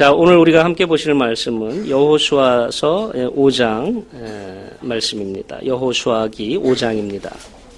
자, 오늘 우리가 함께 보실 말씀은 여호수아서 5장 말씀입니다. 여호수아기 5장입니다.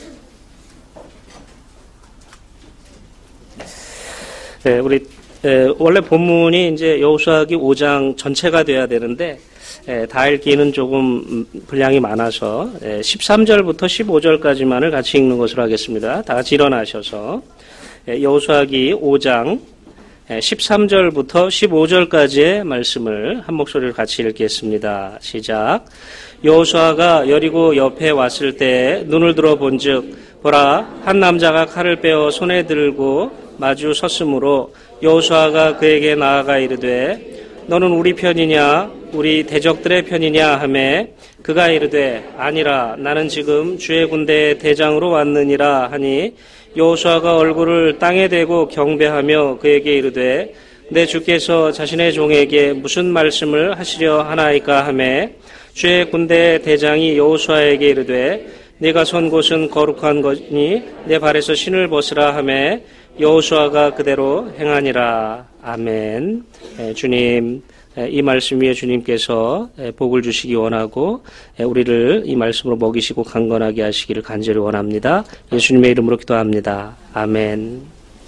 우리 원래 본문이 이제 여호수아기 5장 전체가 돼야 되는데 다 읽기는 조금 분량이 많아서 13절부터 15절까지만을 같이 읽는 것으로 하겠습니다. 다 같이 일어나셔서 여호수아기 5장 13절부터 15절까지의 말씀을 한 목소리로 같이 읽겠습니다. 시작. 여호수아가 여리고 옆에 왔을 때 눈을 들어 본즉 보라 한 남자가 칼을 빼어 손에 들고 마주 섰으므로 여호수아가 그에게 나아가 이르되 너는 우리 편이냐 우리 대적들의 편이냐 하매 그가 이르되 아니라 나는 지금 주의 군대의 대장으로 왔느니라 하니 여호수아가 얼굴을 땅에 대고 경배하며 그에게 이르되 내 주께서 자신의 종에게 무슨 말씀을 하시려 하나이까 하매 주의 군대의 대장이 여호수아에게 이르되 네가 선 곳은 거룩한 것이니 내 발에서 신을 벗으라 하매 여호수아가 그대로 행하니라. 아멘. 주님, 이 말씀 위에 주님께서 복을 주시기 원하고 우리를 이 말씀으로 먹이시고 강건하게 하시기를 간절히 원합니다. 예수님의 이름으로 기도합니다. 아멘.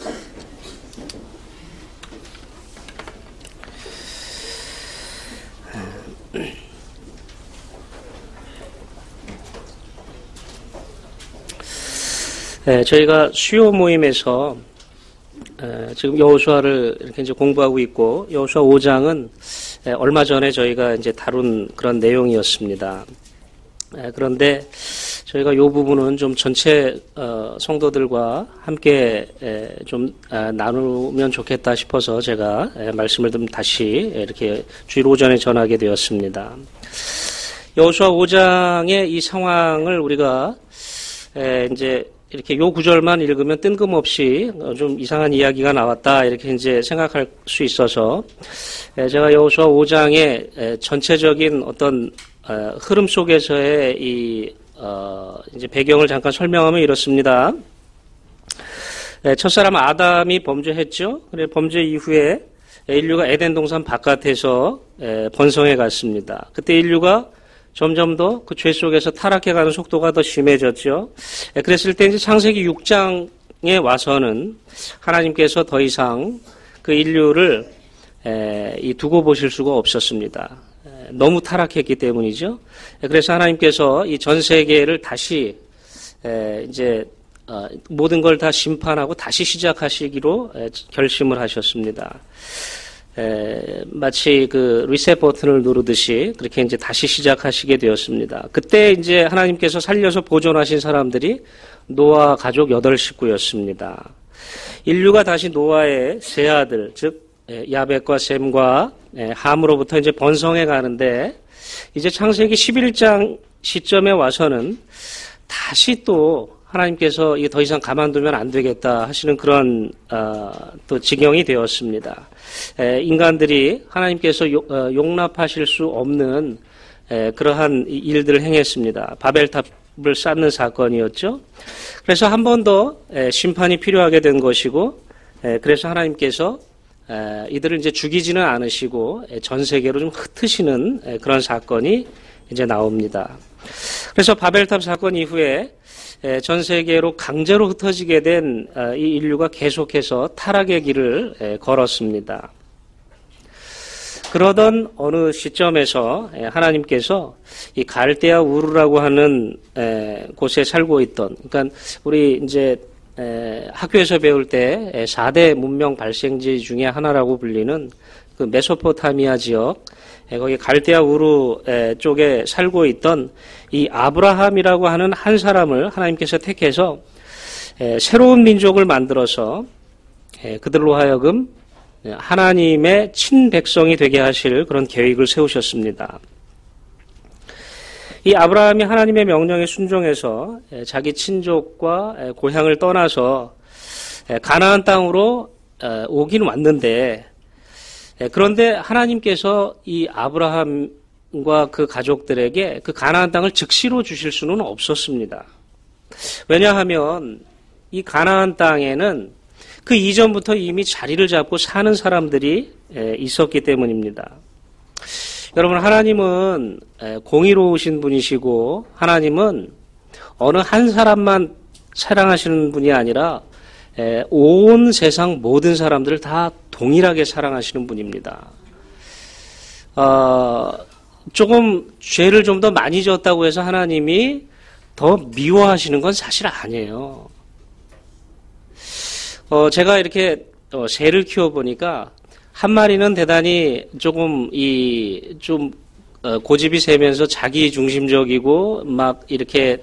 저희가 수요 모임에서 지금 여호수아를 이렇게 이제 공부하고 있고 여호수아 5장은 얼마 전에 저희가 이제 다룬 그런 내용이었습니다. 그런데 저희가 이 부분은 좀 전체 성도들과 함께 좀 나누면 좋겠다 싶어서 제가 말씀을 좀 다시 이렇게 주일 오전에 전하게 되었습니다. 여호수아 5장의 이 상황을 우리가 이제 이렇게 요 구절만 읽으면 뜬금없이 좀 이상한 이야기가 나왔다 이렇게 이제 생각할 수 있어서 제가 여호수아 5장의 전체적인 어떤 흐름 속에서의 이 이제 배경을 잠깐 설명하면 이렇습니다. 첫사람 아담이 범죄했죠. 그래 범죄 이후에 인류가 에덴 동산 바깥에서 번성해 갔습니다. 그때 인류가 점점 더 그 죄 속에서 타락해가는 속도가 더 심해졌죠. 그랬을 때 이제 창세기 6장에 와서는 하나님께서 더 이상 그 인류를 두고 보실 수가 없었습니다. 너무 타락했기 때문이죠. 그래서 하나님께서 이 전 세계를 다시 이제 모든 걸 다 심판하고 다시 시작하시기로 결심을 하셨습니다. 마치 그 리셋 버튼을 누르듯이 그렇게 이제 다시 시작하시게 되었습니다. 그때 이제 하나님께서 살려서 보존하신 사람들이 노아 가족 8식구였습니다. 인류가 다시 노아의 세 아들, 즉 야벳과 셈과 함으로부터 이제 번성해 가는데 이제 창세기 11장 시점에 와서는 다시 또 하나님께서 이게 더 이상 가만두면 안 되겠다 하시는 그런 또 지경이 되었습니다. 인간들이 하나님께서 용납하실 수 없는 그러한 일들을 행했습니다. 바벨탑을 쌓는 사건이었죠. 그래서 한 번 더 심판이 필요하게 된 것이고, 그래서 하나님께서 이들을 이제 죽이지는 않으시고 전 세계로 좀 흩으시는 그런 사건이 이제 나옵니다. 그래서 바벨탑 사건 이후에 전 세계로 강제로 흩어지게 된 이 인류가 계속해서 타락의 길을 걸었습니다. 그러던 어느 시점에서 하나님께서 이 갈대아 우르라고 하는 곳에 살고 있던, 그러니까 우리 이제 학교에서 배울 때 4대 문명 발생지 중에 하나라고 불리는 그 메소포타미아 지역, 거기 갈대아 우르 쪽에 살고 있던 이 아브라함이라고 하는 한 사람을 하나님께서 택해서 새로운 민족을 만들어서 그들로 하여금 하나님의 친백성이 되게 하실 그런 계획을 세우셨습니다. 이 아브라함이 하나님의 명령에 순종해서 자기 친족과 고향을 떠나서 가나안 땅으로 오긴 왔는데, 그런데 하나님께서 이 아브라함과 그 가족들에게 그 가나안 땅을 즉시로 주실 수는 없었습니다. 왜냐하면 이 가나안 땅에는 그 이전부터 이미 자리를 잡고 사는 사람들이 있었기 때문입니다. 여러분, 하나님은 공의로우신 분이시고 하나님은 어느 한 사람만 사랑하시는 분이 아니라 온 세상 모든 사람들을 다 동일하게 사랑하시는 분입니다. 조금 죄를 좀 더 많이 지었다고 해서 하나님이 더 미워하시는 건 사실 아니에요. 제가 이렇게 새를 키워보니까 한 마리는 대단히 조금 좀 고집이 세면서 자기 중심적이고 막 이렇게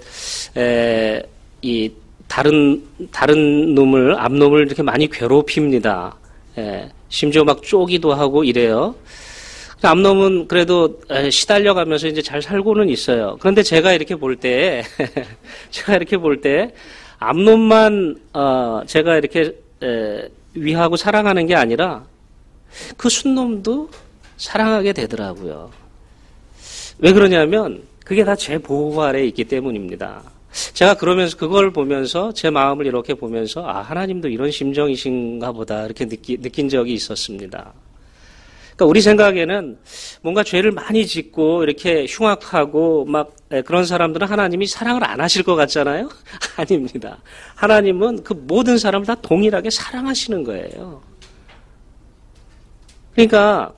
다른 암놈을 이렇게 많이 괴롭힙니다. 심지어 막 쪼기도 하고 이래요. 암놈은 그래도 시달려가면서 이제 잘 살고는 있어요. 그런데 제가 이렇게 볼 때 암놈만 제가 이렇게 위하고 사랑하는 게 아니라 그 순놈도 사랑하게 되더라고요. 왜 그러냐면 그게 다 제 보호 아래에 있기 때문입니다. 제가 그걸 보면서 제 마음을 이렇게 보면서 하나님도 이런 심정이신가 보다 이렇게 느낀 적이 있었습니다. 그러니까 우리 생각에는 뭔가 죄를 많이 짓고 이렇게 흉악하고 막 그런 사람들은 하나님이 사랑을 안 하실 것 같잖아요. 아닙니다. 하나님은 그 모든 사람을 다 동일하게 사랑하시는 거예요. 그러니까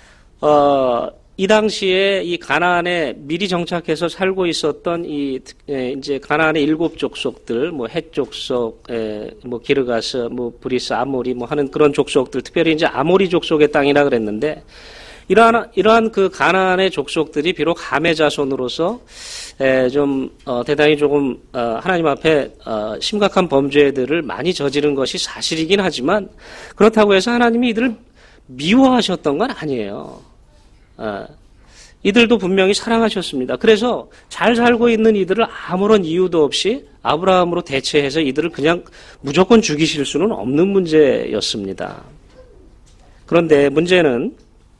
이 당시에 이 가나안에 미리 정착해서 살고 있었던 이제 가나안의 7 족속들, 뭐 헷 족속, 뭐 기르가스, 뭐 브리스, 아모리, 뭐 하는 그런 족속들, 특별히 이제 아모리 족속의 땅이라 그랬는데 이러한 그 가나안의 족속들이 비록 함의 자손으로서 대단히 조금 하나님 앞에 심각한 범죄들을 많이 저지른 것이 사실이긴 하지만 그렇다고 해서 하나님이 이들을 미워하셨던 건 아니에요. 이들도 분명히 사랑하셨습니다. 그래서 잘 살고 있는 이들을 아무런 이유도 없이 아브라함으로 대체해서 이들을 그냥 무조건 죽이실 수는 없는 문제였습니다. 그런데 문제는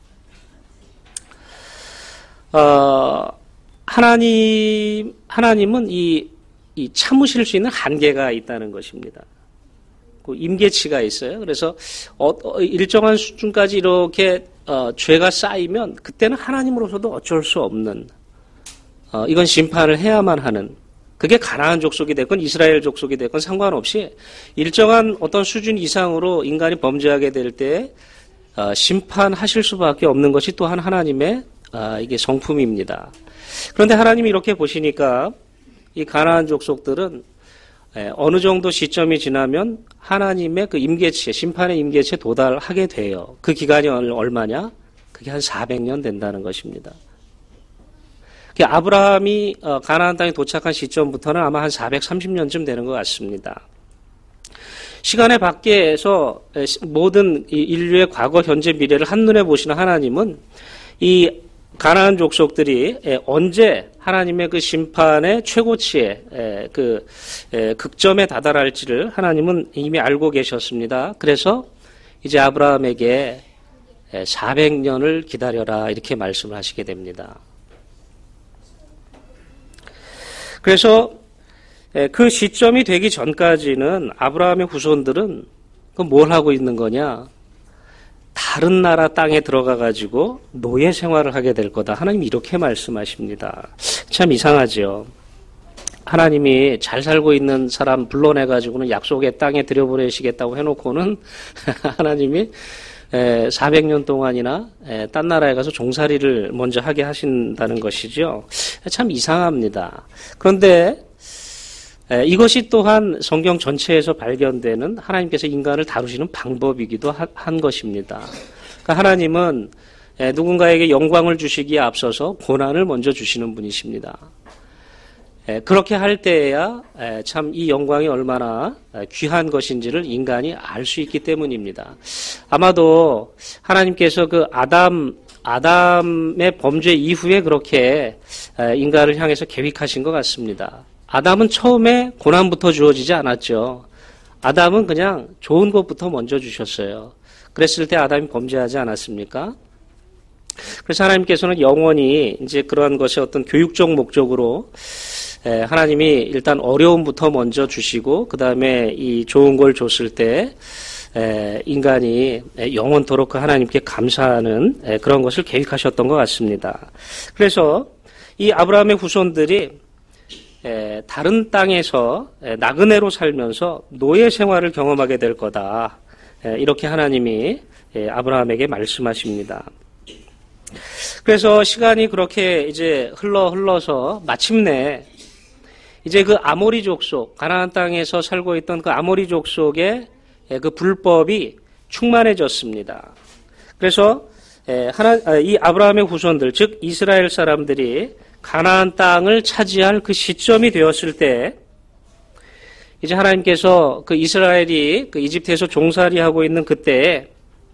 하나님은 이 참으실 수 있는 한계가 있다는 것입니다. 그 임계치가 있어요. 그래서 일정한 수준까지 이렇게 죄가 쌓이면 그때는 하나님으로서도 어쩔 수 없는 이건 심판을 해야만 하는 그게 가나안 족속이 됐건 이스라엘 족속이 됐건 상관없이 일정한 어떤 수준 이상으로 인간이 범죄하게 될 때 심판하실 수밖에 없는 것이 또한 하나님의 이게 성품입니다. 그런데 하나님이 이렇게 보시니까 이 가나안 족속들은 어느 정도 시점이 지나면 하나님의 그 임계치에, 심판의 임계치에 도달하게 돼요. 그 기간이 얼마냐? 그게 한 400년 된다는 것입니다. 아브라함이 가나안 땅에 도착한 시점부터는 아마 한 430년쯤 되는 것 같습니다. 시간의 밖에서 모든 인류의 과거, 현재, 미래를 한눈에 보시는 하나님은 이 가나안 족속들이 언제 하나님의 그 심판의 최고치에 극점에 다다랄지를 하나님은 이미 알고 계셨습니다. 그래서 이제 아브라함에게 400년을 기다려라 이렇게 말씀을 하시게 됩니다. 그래서 그 시점이 되기 전까지는 아브라함의 후손들은 뭘 하고 있는 거냐? 다른 나라 땅에 들어가 가지고 노예 생활을 하게 될 거다. 하나님이 이렇게 말씀하십니다. 참 이상하죠. 하나님이 잘 살고 있는 사람 불러내 가지고는 약속의 땅에 들여보내시겠다고 해놓고는 하나님이 400년 동안이나 딴 나라에 가서 종살이를 먼저 하게 하신다는 것이죠. 참 이상합니다. 그런데 이것이 또한 성경 전체에서 발견되는 하나님께서 인간을 다루시는 방법이기도 한 것입니다. 그러니까 하나님은 누군가에게 영광을 주시기에 앞서서 고난을 먼저 주시는 분이십니다. 그렇게 할 때에야 참 이 영광이 얼마나 귀한 것인지를 인간이 알 수 있기 때문입니다. 아마도 하나님께서 그 아담의 범죄 이후에 그렇게 인간을 향해서 계획하신 것 같습니다. 아담은 처음에 고난부터 주어지지 않았죠. 아담은 그냥 좋은 것부터 먼저 주셨어요. 그랬을 때 아담이 범죄하지 않았습니까? 그래서 하나님께서는 영원히 이제 그러한 것이 어떤 교육적 목적으로 하나님이 일단 어려움부터 먼저 주시고 그 다음에 이 좋은 걸 줬을 때 인간이 영원토록 그 하나님께 감사하는 그런 것을 계획하셨던 것 같습니다. 그래서 이 아브라함의 후손들이 다른 땅에서 나그네로 살면서 노예 생활을 경험하게 될 거다. 이렇게 하나님이 아브라함에게 말씀하십니다. 그래서 시간이 그렇게 이제 흘러서 마침내 이제 그 아모리 족속, 가나안 땅에서 살고 있던 그 아모리 족속의 그 불법이 충만해졌습니다. 그래서 이 아브라함의 후손들, 즉 이스라엘 사람들이 가나안 땅을 차지할 그 시점이 되었을 때 이제 하나님께서 그 이스라엘이 그 이집트에서 종살이하고 있는 그때에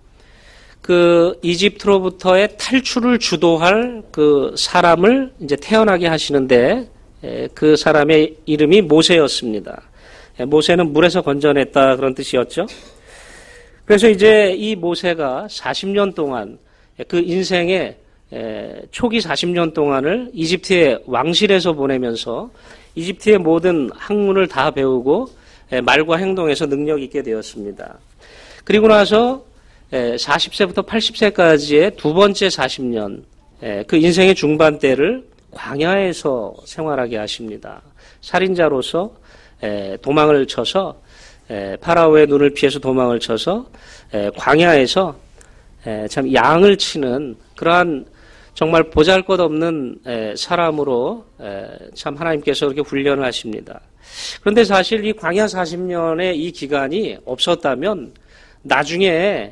그 이집트로부터의 탈출을 주도할 그 사람을 이제 태어나게 하시는데 그 사람의 이름이 모세였습니다. 모세는 물에서 건져냈다 그런 뜻이었죠. 그래서 이제 이 모세가 40년 동안 그 인생의 초기 40년 동안을 이집트의 왕실에서 보내면서 이집트의 모든 학문을 다 배우고 말과 행동에서 능력 있게 되었습니다. 그리고 나서 40세부터 80세까지의 두 번째 40년, 그 인생의 중반 때를 광야에서 생활하게 하십니다. 살인자로서 도망을 쳐서 파라오의 눈을 피해서 도망을 쳐서 광야에서 참 양을 치는 그러한 정말 보잘것없는 사람으로 참 하나님께서 그렇게 훈련을 하십니다. 그런데 사실 이 광야 40년의 이 기간이 없었다면 나중에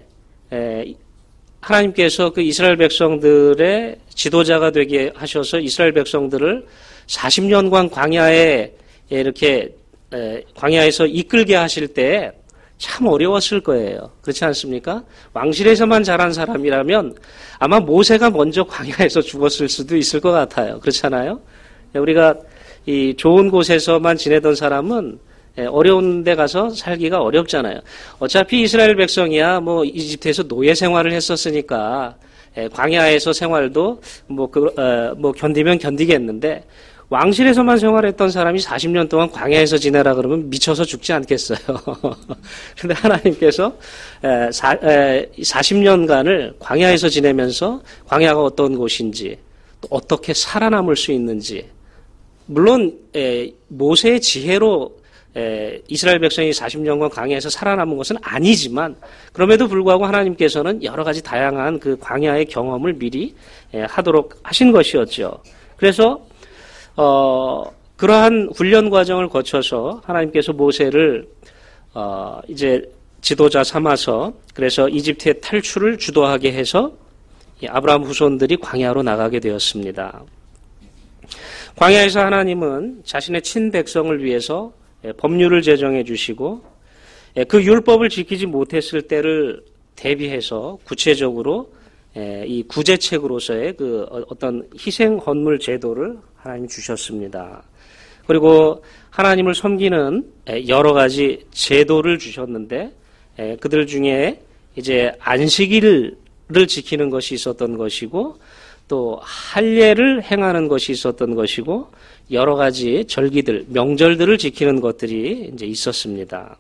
하나님께서 그 이스라엘 백성들의 지도자가 되게 하셔서 이스라엘 백성들을 40년간 광야에 이렇게 광야에서 이끌게 하실 때 참 어려웠을 거예요. 그렇지 않습니까? 왕실에서만 자란 사람이라면 아마 모세가 먼저 광야에서 죽었을 수도 있을 것 같아요. 그렇잖아요? 우리가 이 좋은 곳에서만 지내던 사람은 어려운 데 가서 살기가 어렵잖아요. 어차피 이스라엘 백성이야 뭐 이집트에서 노예 생활을 했었으니까 광야에서 생활도 뭐 견디면 견디겠는데 왕실에서만 생활했던 사람이 40년 동안 광야에서 지내라 그러면 미쳐서 죽지 않겠어요. 그런데 하나님께서 40년간을 광야에서 지내면서 광야가 어떤 곳인지 또 어떻게 살아남을 수 있는지 물론 모세의 지혜로 이스라엘 백성이 40년간 광야에서 살아남은 것은 아니지만 그럼에도 불구하고 하나님께서는 여러 가지 다양한 그 광야의 경험을 미리 하도록 하신 것이었죠. 그래서 그러한 훈련 과정을 거쳐서 하나님께서 모세를 이제 지도자 삼아서 그래서 이집트의 탈출을 주도하게 해서 아브라함 후손들이 광야로 나가게 되었습니다. 광야에서 하나님은 자신의 친백성을 위해서 법률을 제정해 주시고 그 율법을 지키지 못했을 때를 대비해서 구체적으로 이 구제책으로서의 그 어떤 희생 헌물 제도를 하나님이 주셨습니다. 그리고 하나님을 섬기는 여러 가지 제도를 주셨는데 그들 중에 이제 안식일을 지키는 것이 있었던 것이고 또 할례를 행하는 것이 있었던 것이고 여러 가지 절기들, 명절들을 지키는 것들이 이제 있었습니다.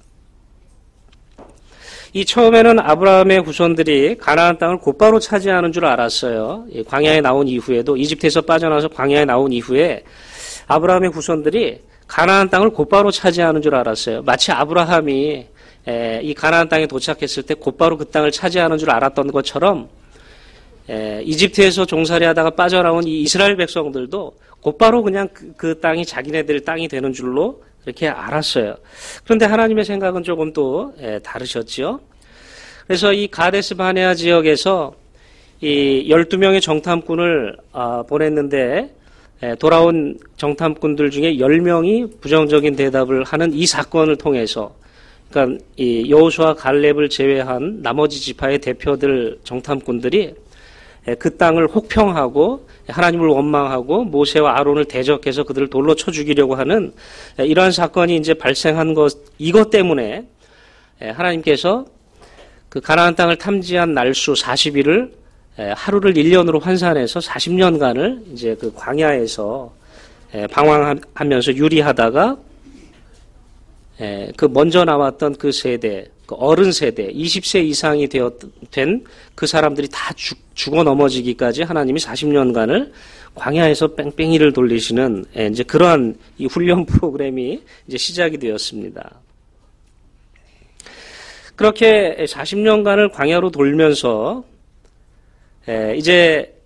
이 처음에는 아브라함의 후손들이 가나안 땅을 곧바로 차지하는 줄 알았어요. 광야에 나온 이후에도 이집트에서 빠져나와서 광야에 나온 이후에 아브라함의 후손들이 가나안 땅을 곧바로 차지하는 줄 알았어요. 마치 아브라함이 이 가나안 땅에 도착했을 때 곧바로 그 땅을 차지하는 줄 알았던 것처럼 이집트에서 종살이하다가 빠져나온 이 이스라엘 백성들도 곧바로 그냥 그 땅이 자기네들 땅이 되는 줄로 그렇게 알았어요. 그런데 하나님의 생각은 조금 또 다르셨지요. 그래서 이 가데스 바네아 지역에서 이 12명의 정탐꾼을 보냈는데 돌아온 정탐꾼들 중에 10명이 부정적인 대답을 하는 이 사건을 통해서 그러니까 이 여호수아 갈렙을 제외한 나머지 지파의 대표들 정탐꾼들이 그 땅을 혹평하고 하나님을 원망하고 모세와 아론을 대적해서 그들을 돌로 쳐 죽이려고 하는 이러한 사건이 이제 발생한 이것 때문에 하나님께서 그 가나안 땅을 탐지한 날수 40일을 하루를 1년으로 환산해서 40년간을 이제 그 광야에서 방황하면서 유리하다가 그 먼저 나왔던 그 세대 그 어른 세대, 20세 이상이 된 그 사람들이 다 죽어 넘어지기까지 하나님이 40년간을 광야에서 뺑뺑이를 돌리시는 이제 그러한 이 훈련 프로그램이 이제 시작이 되었습니다. 그렇게 40년간을 광야로 돌면서 이제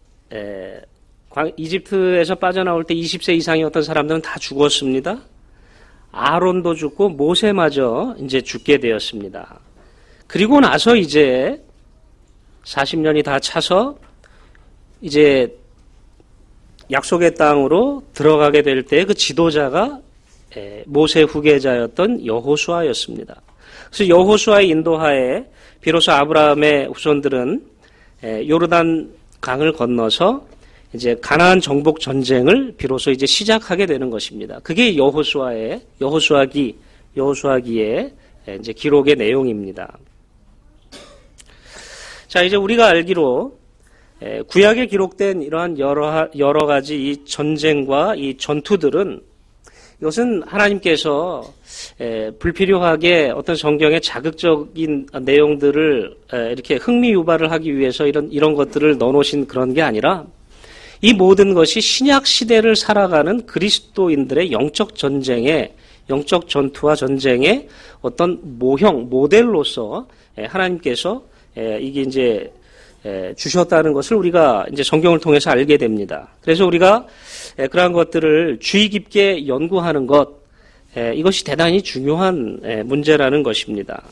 이집트에서 빠져나올 때 20세 이상이었던 사람들은 다 죽었습니다. 아론도 죽고 모세마저 이제 죽게 되었습니다. 그리고 나서 이제 40년이 다 차서 이제 약속의 땅으로 들어가게 될 때 그 지도자가 모세 후계자였던 여호수아였습니다. 그래서 여호수아의 인도하에 비로소 아브라함의 후손들은 요르단 강을 건너서 이제 가나안 정복 전쟁을 비로소 이제 시작하게 되는 것입니다. 그게 여호수아기의 이제 기록의 내용입니다. 자, 이제 우리가 알기로 구약에 기록된 이러한 여러 가지 이 전쟁과 이 전투들은 이것은 하나님께서 불필요하게 어떤 성경의 자극적인 내용들을 이렇게 흥미 유발을 하기 위해서 이런 것들을 넣어놓으신 그런 게 아니라 이 모든 것이 신약 시대를 살아가는 그리스도인들의 영적 전투와 전쟁의 어떤 모델로서 하나님께서 이게 이제 주셨다는 것을 우리가 이제 성경을 통해서 알게 됩니다. 그래서 우리가 그러한 것들을 주의 깊게 연구하는 것, 이것이 대단히 중요한 문제라는 것입니다.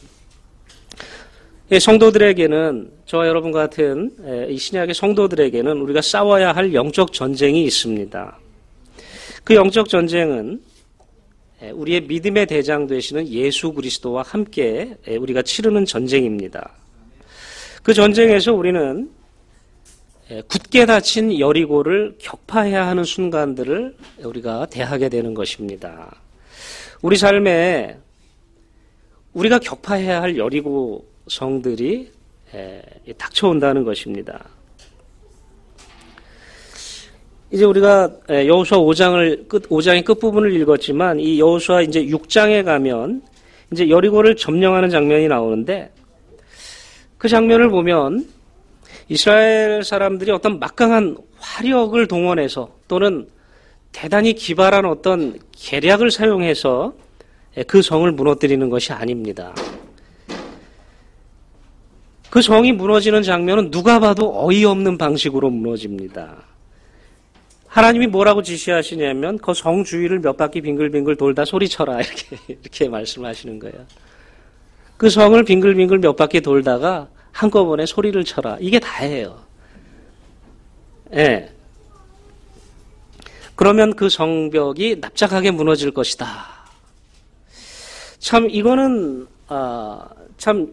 성도들에게는, 저와 여러분 같은 이 신약의 성도들에게는 우리가 싸워야 할 영적 전쟁이 있습니다. 그 영적 전쟁은 우리의 믿음의 대장 되시는 예수 그리스도와 함께 우리가 치르는 전쟁입니다. 그 전쟁에서 우리는 굳게 닫힌 여리고를 격파해야 하는 순간들을 우리가 대하게 되는 것입니다. 우리 삶에 우리가 격파해야 할 여리고 성들이 닥쳐온다는 것입니다. 이제 우리가 여호수아 5장의 끝부분을 읽었지만 이 여호수아 이제 6장에 가면 이제 여리고를 점령하는 장면이 나오는데 그 장면을 보면 이스라엘 사람들이 어떤 막강한 화력을 동원해서 또는 대단히 기발한 어떤 계략을 사용해서 그 성을 무너뜨리는 것이 아닙니다. 그 성이 무너지는 장면은 누가 봐도 어이없는 방식으로 무너집니다. 하나님이 뭐라고 지시하시냐면 그 성 주위를 몇 바퀴 빙글빙글 돌다 소리쳐라 이렇게 말씀하시는 거예요. 그 성을 빙글빙글 몇 바퀴 돌다가 한꺼번에 소리를 쳐라. 이게 다예요. 예. 그러면 그 성벽이 납작하게 무너질 것이다. 참 이거는 참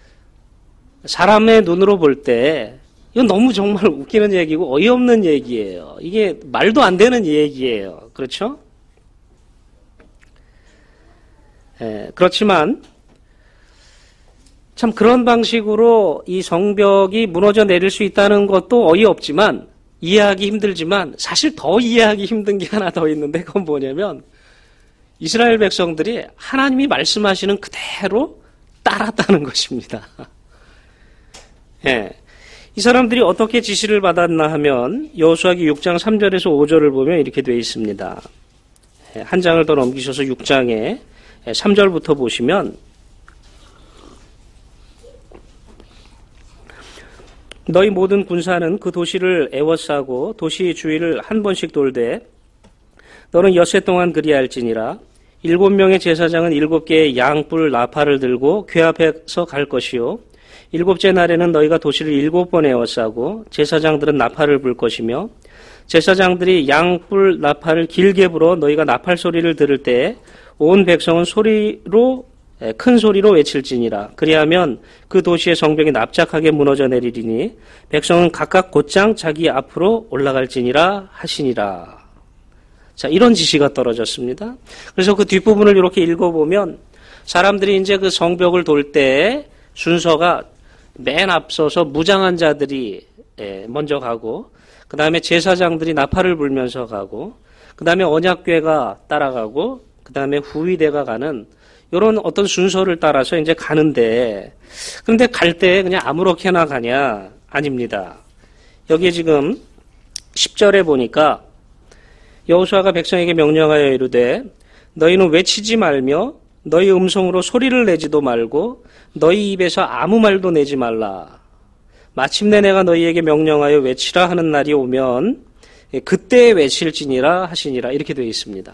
사람의 눈으로 볼 때 이건 너무 정말 웃기는 얘기고 어이없는 얘기예요. 이게 말도 안 되는 얘기예요. 그렇죠? 예, 그렇지만 참 그런 방식으로 이 성벽이 무너져 내릴 수 있다는 것도 어이없지만 이해하기 힘들지만 사실 더 이해하기 힘든 게 하나 더 있는데 그건 뭐냐면 이스라엘 백성들이 하나님이 말씀하시는 그대로 따랐다는 것입니다. 예. 이 사람들이 어떻게 지시를 받았나 하면 여호수아기 6장 3절에서 5절을 보면 이렇게 되어 있습니다. 한 장을 더 넘기셔서 6장에 3절부터 보시면 너희 모든 군사는 그 도시를 에워싸고 도시 주위를 한 번씩 돌되 너는 엿새 동안 그리할지니라 7명의 제사장은 7개의 양뿔 나팔을 들고 궤 앞에서 갈 것이요 7째 날에는 너희가 도시를 7번 에워싸고 제사장들은 나팔을 불 것이며 제사장들이 양뿔 나팔을 길게 불어 너희가 나팔 소리를 들을 때 온 백성은 큰 소리로 외칠지니라. 그리하면 그 도시의 성벽이 납작하게 무너져 내리리니 백성은 각각 곧장 자기 앞으로 올라갈지니라 하시니라. 자, 이런 지시가 떨어졌습니다. 그래서 그 뒷부분을 이렇게 읽어보면 사람들이 이제 그 성벽을 돌 때 순서가 맨 앞서서 무장한 자들이 먼저 가고 그 다음에 제사장들이 나팔을 불면서 가고 그 다음에 언약궤가 따라가고 그 다음에 후위대가 가는 이런 어떤 순서를 따라서 이제 가는데, 그런데 갈 때 그냥 아무렇게나 가냐? 아닙니다. 여기에 지금 10절에 보니까 여호수아가 백성에게 명령하여 이르되 너희는 외치지 말며 너희 음성으로 소리를 내지도 말고 너희 입에서 아무 말도 내지 말라. 마침내 내가 너희에게 명령하여 외치라 하는 날이 오면 그때 외칠지니라 하시니라. 이렇게 되어 있습니다.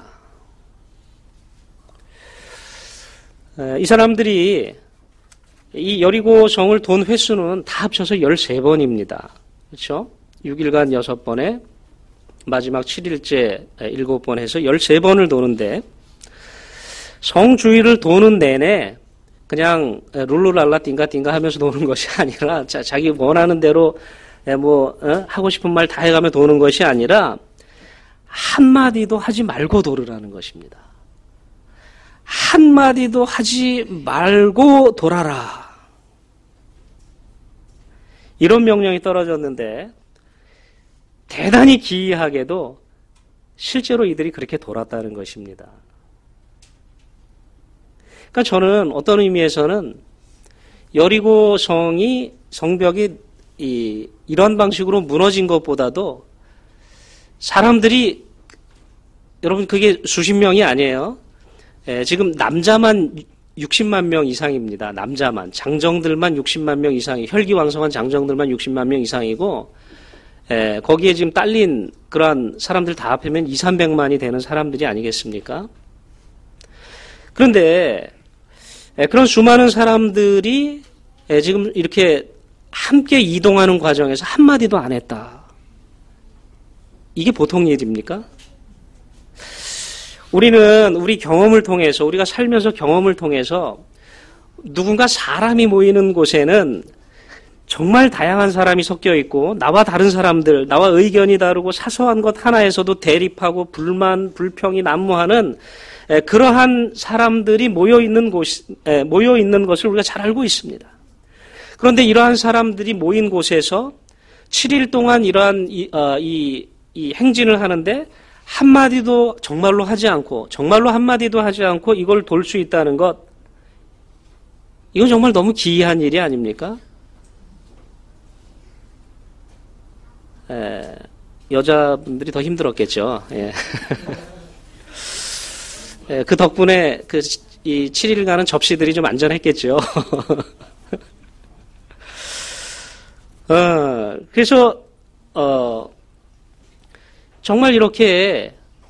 이 사람들이 이 여리고 성을 돈 횟수는 다 합쳐서 13번입니다. 그렇죠? 6일간 6번에 마지막 7일째 7번 해서 13번을 도는데, 성 주위를 도는 내내 그냥 룰루랄라 띵가띵가 하면서 도는 것이 아니라, 자기 원하는 대로 하고 싶은 말 다 해가며 도는 것이 아니라 한마디도 하지 말고 도르라는 것입니다. 한마디도 하지 말고 돌아라. 이런 명령이 떨어졌는데 대단히 기이하게도 실제로 이들이 그렇게 돌았다는 것입니다. 그러니까 저는 어떤 의미에서는 여리고 성벽이 이런 방식으로 무너진 것보다도 사람들이, 여러분 그게 수십 명이 아니에요. 지금 남자만 60만 명 이상입니다. 남자만. 장정들만 60만 명 이상이, 혈기왕성한 장정들만 60만 명 이상이고, 거기에 지금 딸린 그러한 사람들 다 합하면 200~300만이 되는 사람들이 아니겠습니까? 그런데 그런 수많은 사람들이 지금 이렇게 함께 이동하는 과정에서 한마디도 안 했다. 이게 보통 일입니까? 우리는 우리 경험을 통해서, 우리가 살면서 경험을 통해서 누군가 사람이 모이는 곳에는 정말 다양한 사람이 섞여 있고, 나와 다른 사람들, 나와 의견이 다르고 사소한 것 하나에서도 대립하고 불만, 불평이 난무하는 그러한 사람들이 모여 있는 것을 우리가 잘 알고 있습니다. 그런데 이러한 사람들이 모인 곳에서 7일 동안 이러한 이 행진을 하는데 한마디도 정말로 하지 않고, 정말로 한마디도 하지 않고 이걸 돌 수 있다는 것, 이건 정말 너무 기이한 일이 아닙니까? 여자분들이 더 힘들었겠죠. 예. 그 덕분에 이 7일간은 접시들이 좀 안전했겠죠. 그래서 정말 이렇게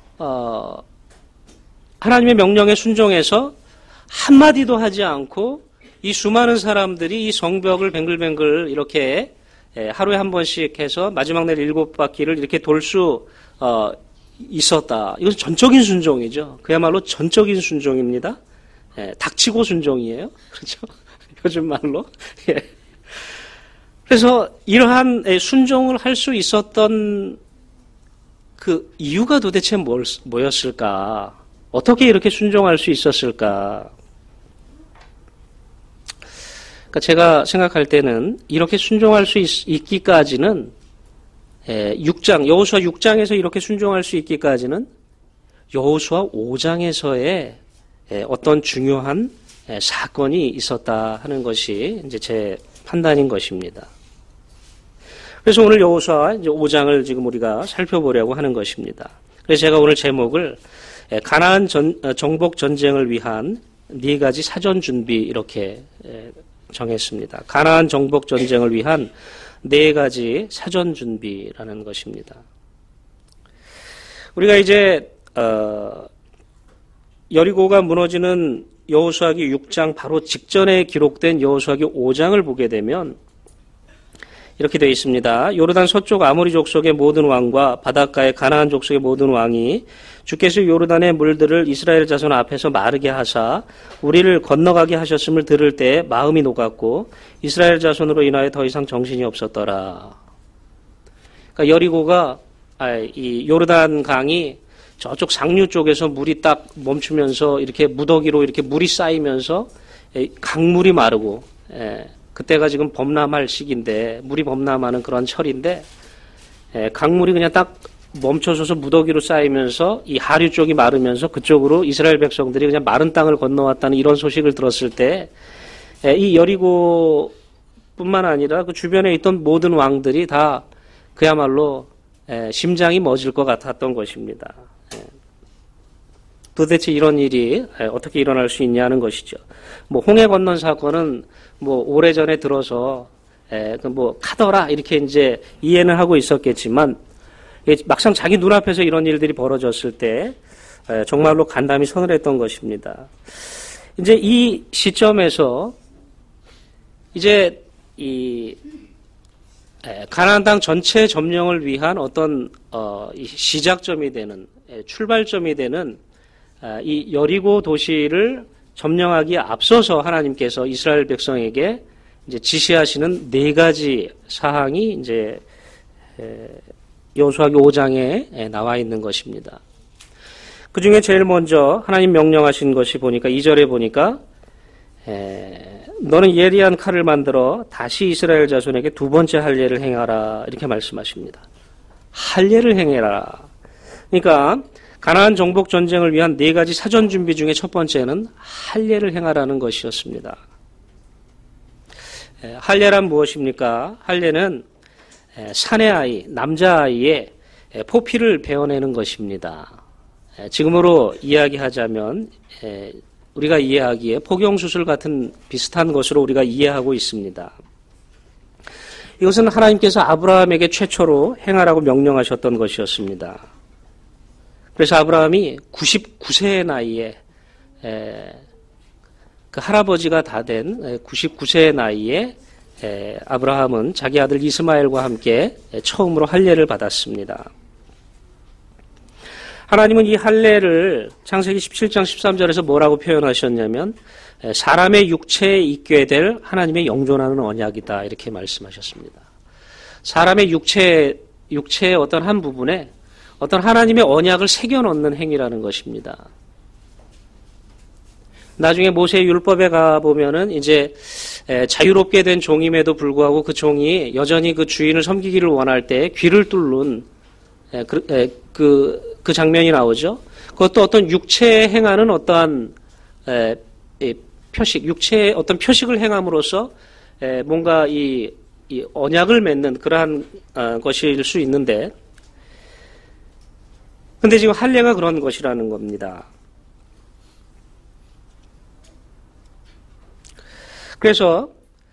하나님의 명령에 순종해서 한마디도 하지 않고 이 수많은 사람들이 이 성벽을 뱅글뱅글 이렇게 하루에 한 번씩 해서 마지막 날 7바퀴를 이렇게 돌 수 있었다. 이것은 전적인 순종이죠. 그야말로 전적인 순종입니다. 닥치고 순종이에요. 그렇죠? 요즘 말로. 예. 그래서 이러한 순종을 할 수 있었던 그 이유가 도대체 뭐였을까? 어떻게 이렇게 순종할 수 있었을까? 그러니까 제가 생각할 때는 이렇게 순종할 수 있기까지는 여호수아 6장에서 이렇게 순종할 수 있기까지는 여호수아 5장에서의 어떤 중요한 사건이 있었다 하는 것이 이제 제 판단인 것입니다. 그래서 오늘 여호수아 5장을 지금 우리가 살펴보려고 하는 것입니다. 그래서 제가 오늘 제목을 가나안 정복 전쟁을 위한 4가지 사전 준비 이렇게 정했습니다. 가나안 정복 전쟁을 위한 4가지 사전 준비라는 것입니다. 우리가 이제 여리고가 무너지는 여호수아기 6장 바로 직전에 기록된 여호수아기 5장을 보게 되면 이렇게 되어 있습니다. 요르단 서쪽 아모리 족속의 모든 왕과 바닷가의 가나안 족속의 모든 왕이 주께서 요르단의 물들을 이스라엘 자손 앞에서 마르게 하사 우리를 건너가게 하셨음을 들을 때 마음이 녹았고 이스라엘 자손으로 인하여 더 이상 정신이 없었더라. 그러니까 여리고가 이 요르단 강이 저쪽 상류 쪽에서 물이 딱 멈추면서 이렇게 무더기로 이렇게 물이 쌓이면서 강물이 마르고, 그때가 지금 범람할 시기인데 물이 범람하는 그런 철인데 강물이 그냥 딱 멈춰서서 무더기로 쌓이면서 이 하류 쪽이 마르면서 그쪽으로 이스라엘 백성들이 그냥 마른 땅을 건너왔다는 이런 소식을 들었을 때 이 여리고뿐만 아니라 그 주변에 있던 모든 왕들이 다 그야말로 심장이 멎을 것 같았던 것입니다. 도대체 이런 일이 어떻게 일어날 수 있냐는 것이죠. 뭐 홍해 건넌 사건은 뭐 오래전에 들어서 뭐 카더라 이렇게 이제 이해는 하고 있었겠지만 막상 자기 눈앞에서 이런 일들이 벌어졌을 때 정말로 간담이 서늘했던 것입니다. 이제 이 시점에서 이제 이 가나안 땅 전체 점령을 위한 어떤 시작점이 되는 출발점이 되는 이 여리고 도시를 점령하기에 앞서서 하나님께서 이스라엘 백성에게 이제 지시하시는 네 가지 사항이 이제 여호수아기 5장에 나와 있는 것입니다. 그 중에 제일 먼저 하나님 명령하신 것이 보니까 2절에 보니까 너는 예리한 칼을 만들어 다시 이스라엘 자손에게 두 번째 할례를 행하라 이렇게 말씀하십니다. 할례를 행해라. 그러니까 가나안 정복 전쟁을 위한 네 가지 사전 준비 중에 첫 번째는 할례를 행하라는 것이었습니다. 할례란 무엇입니까? 할례는 사내 아이, 남자 아이의 포피를 베어내는 것입니다. 지금으로 이야기하자면 우리가 이해하기에 포경수술 같은 비슷한 것으로 우리가 이해하고 있습니다. 이것은 하나님께서 아브라함에게 최초로 행하라고 명령하셨던 것이었습니다. 그래서 아브라함이 99세의 나이에 그 할아버지가 다 된 99세의 나이에 아브라함은 자기 아들 이스마엘과 함께 처음으로 할례를 받았습니다. 하나님은 이 할례를 창세기 17장 13절에서 뭐라고 표현하셨냐면 사람의 육체에 있게 될 하나님의 영존하는 언약이다 이렇게 말씀하셨습니다. 사람의 육체의 어떤 한 부분에 어떤 하나님의 언약을 새겨넣는 행위라는 것입니다. 나중에 모세의 율법에 가보면은 이제 자유롭게 된 종임에도 불구하고 그 종이 여전히 그 주인을 섬기기를 원할 때 귀를 뚫는 그 장면이 나오죠. 그것도 어떤 육체에 행하는 어떠한 표식, 육체의 어떤 표식을 행함으로써 뭔가 이 언약을 맺는 그러한 것일 수 있는데, 근데 지금 할례가 그런 것이라는 겁니다. 그래서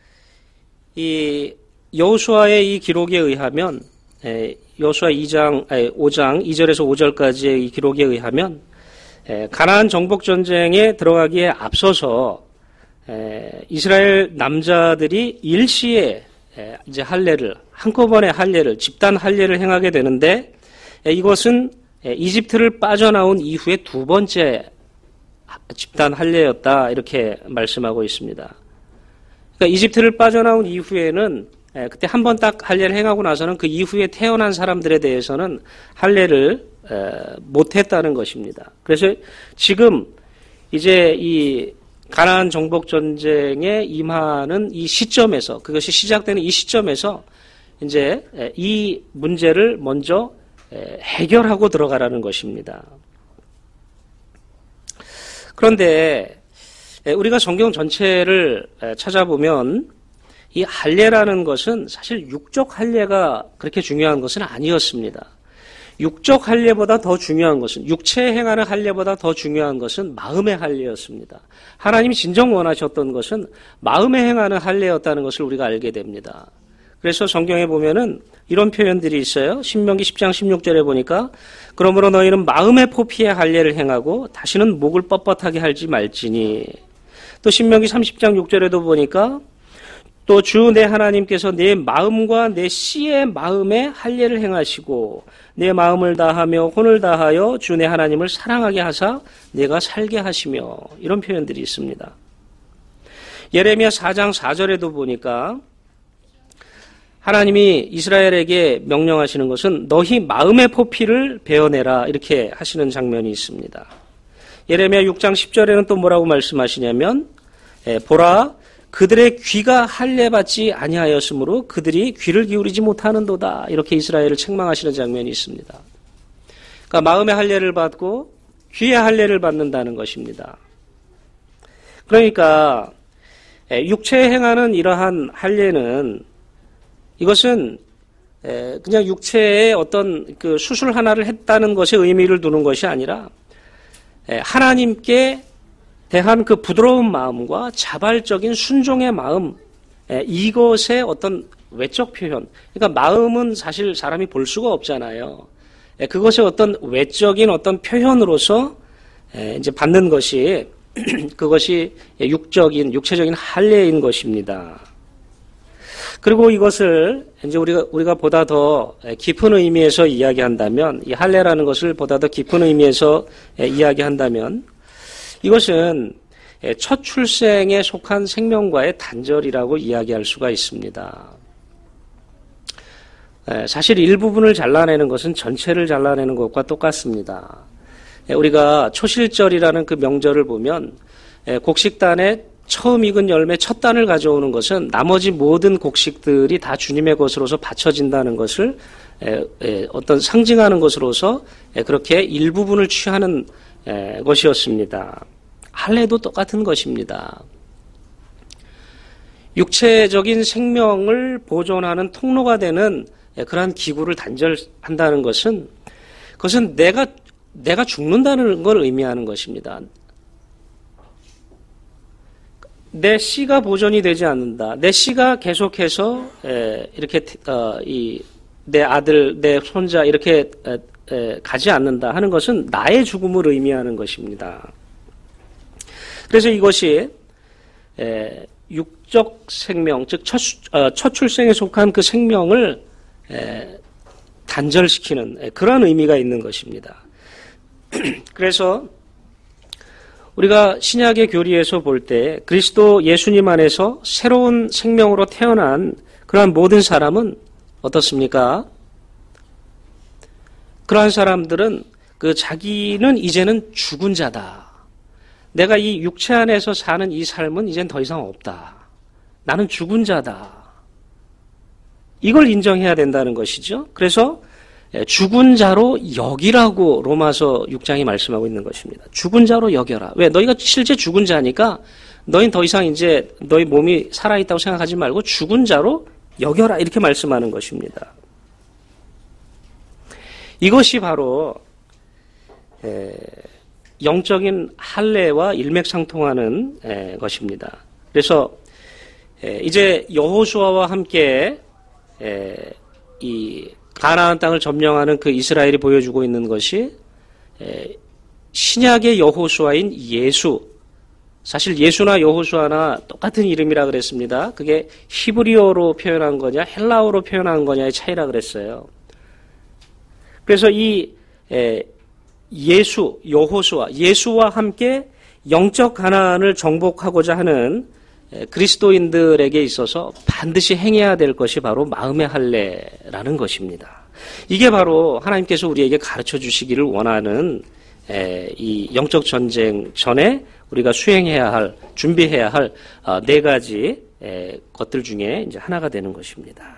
이 여호수아의 이 기록에 의하면 여호수아 5장 2절에서 5절까지의 이 기록에 의하면 가나안 정복 전쟁에 들어가기에 앞서서 이스라엘 남자들이 일시에 이제 할례를 한꺼번에 할례를 집단 할례를 행하게 되는데 이것은 이집트를 빠져나온 이후에 두 번째 집단 할례였다 이렇게 말씀하고 있습니다. 그러니까 이집트를 빠져나온 이후에는 그때 한 번 딱 할례를 행하고 나서는 그 이후에 태어난 사람들에 대해서는 할례를 못했다는 것입니다. 그래서 지금 이제 이 가나안 정복 전쟁에 임하는 이 시점에서, 그것이 시작되는 이 시점에서 이제 이 문제를 먼저 해결하고 들어가라는 것입니다. 그런데 우리가 성경 전체를 찾아보면 이 할례라는 것은 사실 육적 할례가 그렇게 중요한 것은 아니었습니다. 육적 할례보다 더 중요한 것은, 육체에 행하는 할례보다 더 중요한 것은 마음의 할례였습니다. 하나님이 진정 원하셨던 것은 마음에 행하는 할례였다는 것을 우리가 알게 됩니다. 그래서 성경에 보면은 이런 표현들이 있어요. 신명기 10장 16절에 보니까 그러므로 너희는 마음의 포피에 할례를 행하고 다시는 목을 뻣뻣하게 할지 말지니. 또 신명기 30장 6절에도 보니까 또 주 내 하나님께서 내 마음과 내 씨의 마음에 할례를 행하시고 내 마음을 다하며 혼을 다하여 주 내 하나님을 사랑하게 하사 내가 살게 하시며, 이런 표현들이 있습니다. 예레미야 4장 4절에도 보니까 하나님이 이스라엘에게 명령하시는 것은 너희 마음의 포피를 베어내라 이렇게 하시는 장면이 있습니다. 예레미야 6장 10절에는 또 뭐라고 말씀하시냐면 보라 그들의 귀가 할례받지 아니하였으므로 그들이 귀를 기울이지 못하는도다 이렇게 이스라엘을 책망하시는 장면이 있습니다. 그러니까 마음의 할례를 받고 귀의 할례를 받는다는 것입니다. 그러니까 육체에 행하는 이러한 할례는 이것은 그냥 육체에 어떤 그 수술 하나를 했다는 것에 의미를 두는 것이 아니라 하나님께 대한 그 부드러운 마음과 자발적인 순종의 마음, 이것의 어떤 외적 표현. 그러니까 마음은 사실 사람이 볼 수가 없잖아요. 그것의 어떤 외적인 어떤 표현으로서 이제 받는 것이 그것이 육체적인 할례인 것입니다. 그리고 이것을 이제 우리가 보다 더 깊은 의미에서 이야기한다면, 이 할례라는 것을 보다 더 깊은 의미에서 이야기한다면, 이것은 첫 출생에 속한 생명과의 단절이라고 이야기할 수가 있습니다. 사실 일부분을 잘라내는 것은 전체를 잘라내는 것과 똑같습니다. 우리가 초실절이라는 그 명절을 보면 곡식단에 처음 익은 열매 첫 단을 가져오는 것은 나머지 모든 곡식들이 다 주님의 것으로서 바쳐진다는 것을 어떤 상징하는 것으로서 그렇게 일부분을 취하는 것이었습니다. 할례도 똑같은 것입니다. 육체적인 생명을 보존하는 통로가 되는 그러한 기구를 단절한다는 것은 그것은 내가 죽는다는 걸 의미하는 것입니다. 내 씨가 보존이 되지 않는다. 내 씨가 계속해서 이렇게 내 아들, 내 손자 이렇게 가지 않는다 하는 것은 나의 죽음을 의미하는 것입니다. 그래서 이것이 육적 생명, 즉 첫 출생에 속한 그 생명을 단절시키는 그런 의미가 있는 것입니다. 그래서 우리가 신약의 교리에서 볼 때 그리스도 예수님 안에서 새로운 생명으로 태어난 그러한 모든 사람은 어떻습니까? 그러한 사람들은 자기는 이제는 죽은 자다. 내가 이 육체 안에서 사는 이 삶은 이젠 더 이상 없다. 나는 죽은 자다. 이걸 인정해야 된다는 것이죠. 그래서 죽은 자로 여기라고 로마서 6장이 말씀하고 있는 것입니다. 죽은 자로 여겨라. 왜? 너희가 실제 죽은 자니까 너희는 더 이상 이제 너희 몸이 살아있다고 생각하지 말고 죽은 자로 여겨라. 이렇게 말씀하는 것입니다. 이것이 바로 영적인 할례와 일맥상통하는 것입니다. 그래서 이제 여호수아와 함께 이 가나안 땅을 점령하는 그 이스라엘이 보여주고 있는 것이 신약의 여호수아인 예수. 사실 예수나 여호수아나 똑같은 이름이라 그랬습니다. 그게 히브리어로 표현한 거냐 헬라어로 표현한 거냐의 차이라 그랬어요. 그래서 이 예수, 여호수아, 예수와 함께 영적 가나안을 정복하고자 하는 그리스도인들에게 있어서 반드시 행해야 될 것이 바로 마음의 할례라는 것입니다. 이게 바로 하나님께서 우리에게 가르쳐 주시기를 원하는 이 영적 전쟁 전에 우리가 수행해야 할, 준비해야 할 네 가지 것들 중에 이제 하나가 되는 것입니다.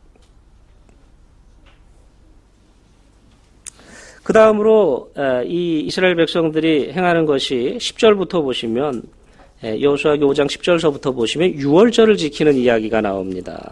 그 다음으로 이 이스라엘 백성들이 행하는 것이 10절부터 보시면 여호수아기 5장 10절서부터 보시면 유월절을 지키는 이야기가 나옵니다.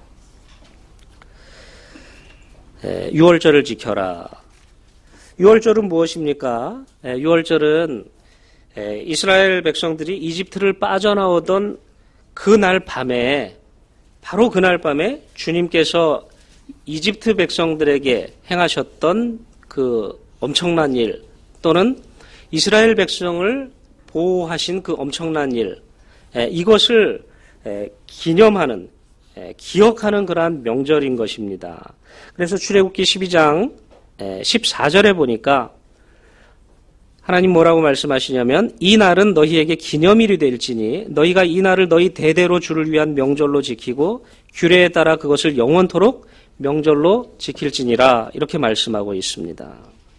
유월절을 지켜라. 유월절은 무엇입니까? 유월절은 이스라엘 백성들이 이집트를 빠져나오던 그날 밤에 바로 그날 밤에 주님께서 이집트 백성들에게 행하셨던 그 엄청난 일 또는 이스라엘 백성을 보호하신 그 엄청난 일, 이것을 기념하는, 기억하는 그러한 명절인 것입니다. 그래서 출애굽기 12장 14절에 보니까 하나님 뭐라고 말씀하시냐면 이 날은 너희에게 기념일이 될지니 너희가 이 날을 너희 대대로 주를 위한 명절로 지키고 규례에 따라 그것을 영원토록 명절로 지킬지니라 이렇게 말씀하고 있습니다.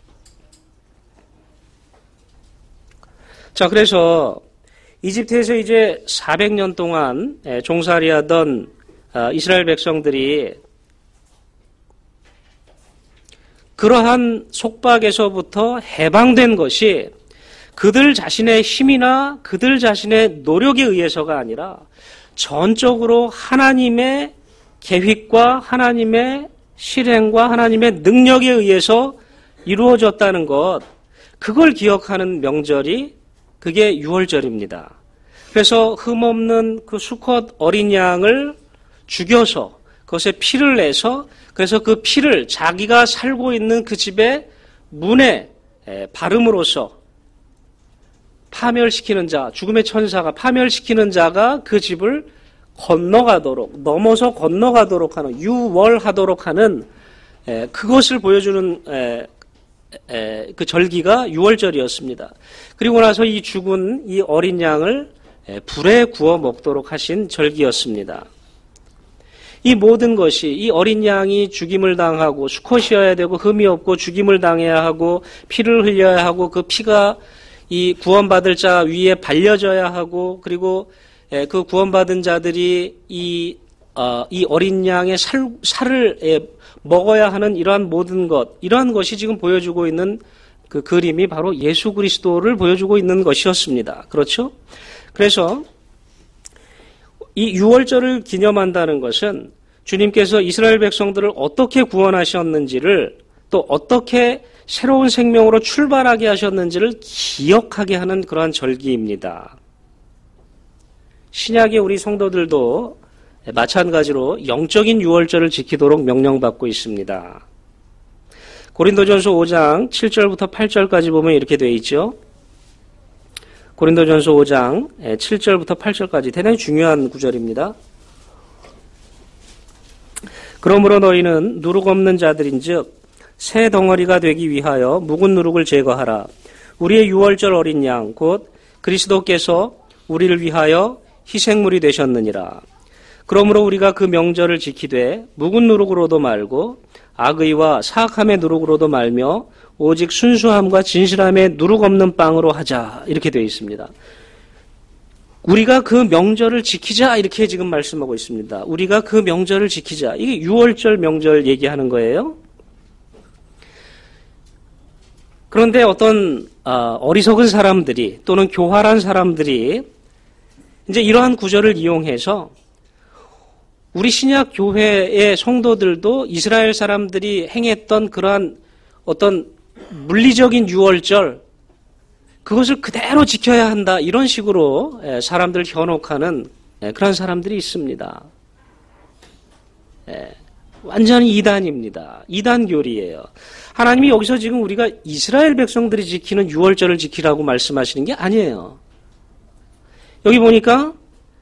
자, 그래서 이집트에서 이제 400년 동안 종살이하던 이스라엘 백성들이 그러한 속박에서부터 해방된 것이 그들 자신의 힘이나 그들 자신의 노력에 의해서가 아니라 전적으로 하나님의 계획과 하나님의 실행과 하나님의 능력에 의해서 이루어졌다는 것, 그걸 기억하는 명절이 그게 유월절입니다. 그래서 흠없는 그 수컷 어린 양을 죽여서 그것에 피를 내서 그래서 그 피를 자기가 살고 있는 그 집의 문에 바름으로써 파멸시키는 자, 죽음의 천사가 파멸시키는 자가 그 집을 넘어서 건너가도록 하는, 유월하도록 하는 그것을 보여주는 그 절기가 유월절이었습니다. 그리고 나서 이 죽은 이 어린 양을 불에 구워 먹도록 하신 절기였습니다. 이 모든 것이 이 어린 양이 죽임을 당하고 수컷이어야 되고 흠이 없고 죽임을 당해야 하고 피를 흘려야 하고 그 피가 이 구원받을 자 위에 발려져야 하고 그리고 그 구원받은 자들이 이 어린 양의 살을 먹어야 하는 이러한 모든 것, 이러한 것이 지금 보여주고 있는 그 그림이 바로 예수 그리스도를 보여주고 있는 것이었습니다. 그렇죠? 그래서 이 유월절을 기념한다는 것은 주님께서 이스라엘 백성들을 어떻게 구원하셨는지를 또 어떻게 새로운 생명으로 출발하게 하셨는지를 기억하게 하는 그러한 절기입니다. 신약의 우리 성도들도 마찬가지로 영적인 유월절을 지키도록 명령받고 있습니다. 고린도전서 5장 7절부터 8절까지 보면 이렇게 되어 있죠. 고린도전서 5장 7절부터 8절까지 대단히 중요한 구절입니다. 그러므로 너희는 누룩 없는 자들인즉 새 덩어리가 되기 위하여 묵은 누룩을 제거하라. 우리의 유월절 어린 양 곧 그리스도께서 우리를 위하여 희생물이 되셨느니라. 그러므로 우리가 그 명절을 지키되 묵은 누룩으로도 말고 악의와 사악함의 누룩으로도 말며 오직 순수함과 진실함의 누룩 없는 빵으로 하자. 이렇게 되어 있습니다. 우리가 그 명절을 지키자 이렇게 지금 말씀하고 있습니다. 우리가 그 명절을 지키자. 이게 유월절 명절 얘기하는 거예요. 그런데 어떤 어리석은 사람들이 또는 교활한 사람들이 이제 이러한 구절을 이용해서 우리 신약 교회의 성도들도 이스라엘 사람들이 행했던 그러한 어떤 물리적인 유월절 그것을 그대로 지켜야 한다 이런 식으로 사람들 현혹하는 그런 사람들이 있습니다. 완전히 이단입니다. 이단 교리예요. 하나님이 여기서 지금 우리가 이스라엘 백성들이 지키는 유월절을 지키라고 말씀하시는 게 아니에요. 여기 보니까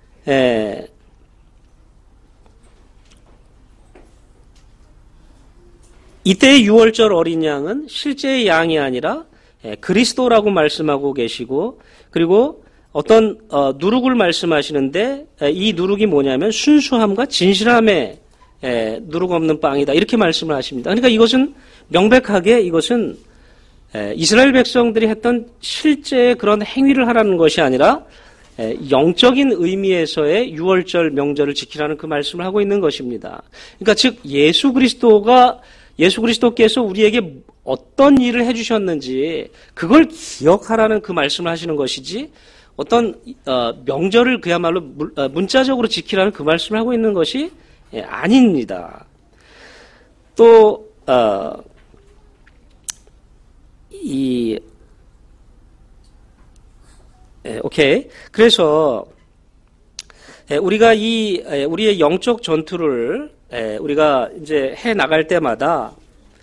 이때의 유월절 어린 양은 실제의 양이 아니라 그리스도라고 말씀하고 계시고 그리고 어떤 누룩을 말씀하시는데 이 누룩이 뭐냐면 순수함과 진실함의 누룩 없는 빵이다 이렇게 말씀을 하십니다. 그러니까 이것은 명백하게 이것은 이스라엘 백성들이 했던 실제의 그런 행위를 하라는 것이 아니라 영적인 의미에서의 유월절 명절을 지키라는 그 말씀을 하고 있는 것입니다. 그러니까 즉 예수 그리스도께서 우리에게 어떤 일을 해주셨는지 그걸 기억하라는 그 말씀을 하시는 것이지 어떤 명절을 그야말로 문자적으로 지키라는 그 말씀을 하고 있는 것이 아닙니다. 또 오케이. 그래서 우리가 우리의 영적 전투를 우리가 이제 해 나갈 때마다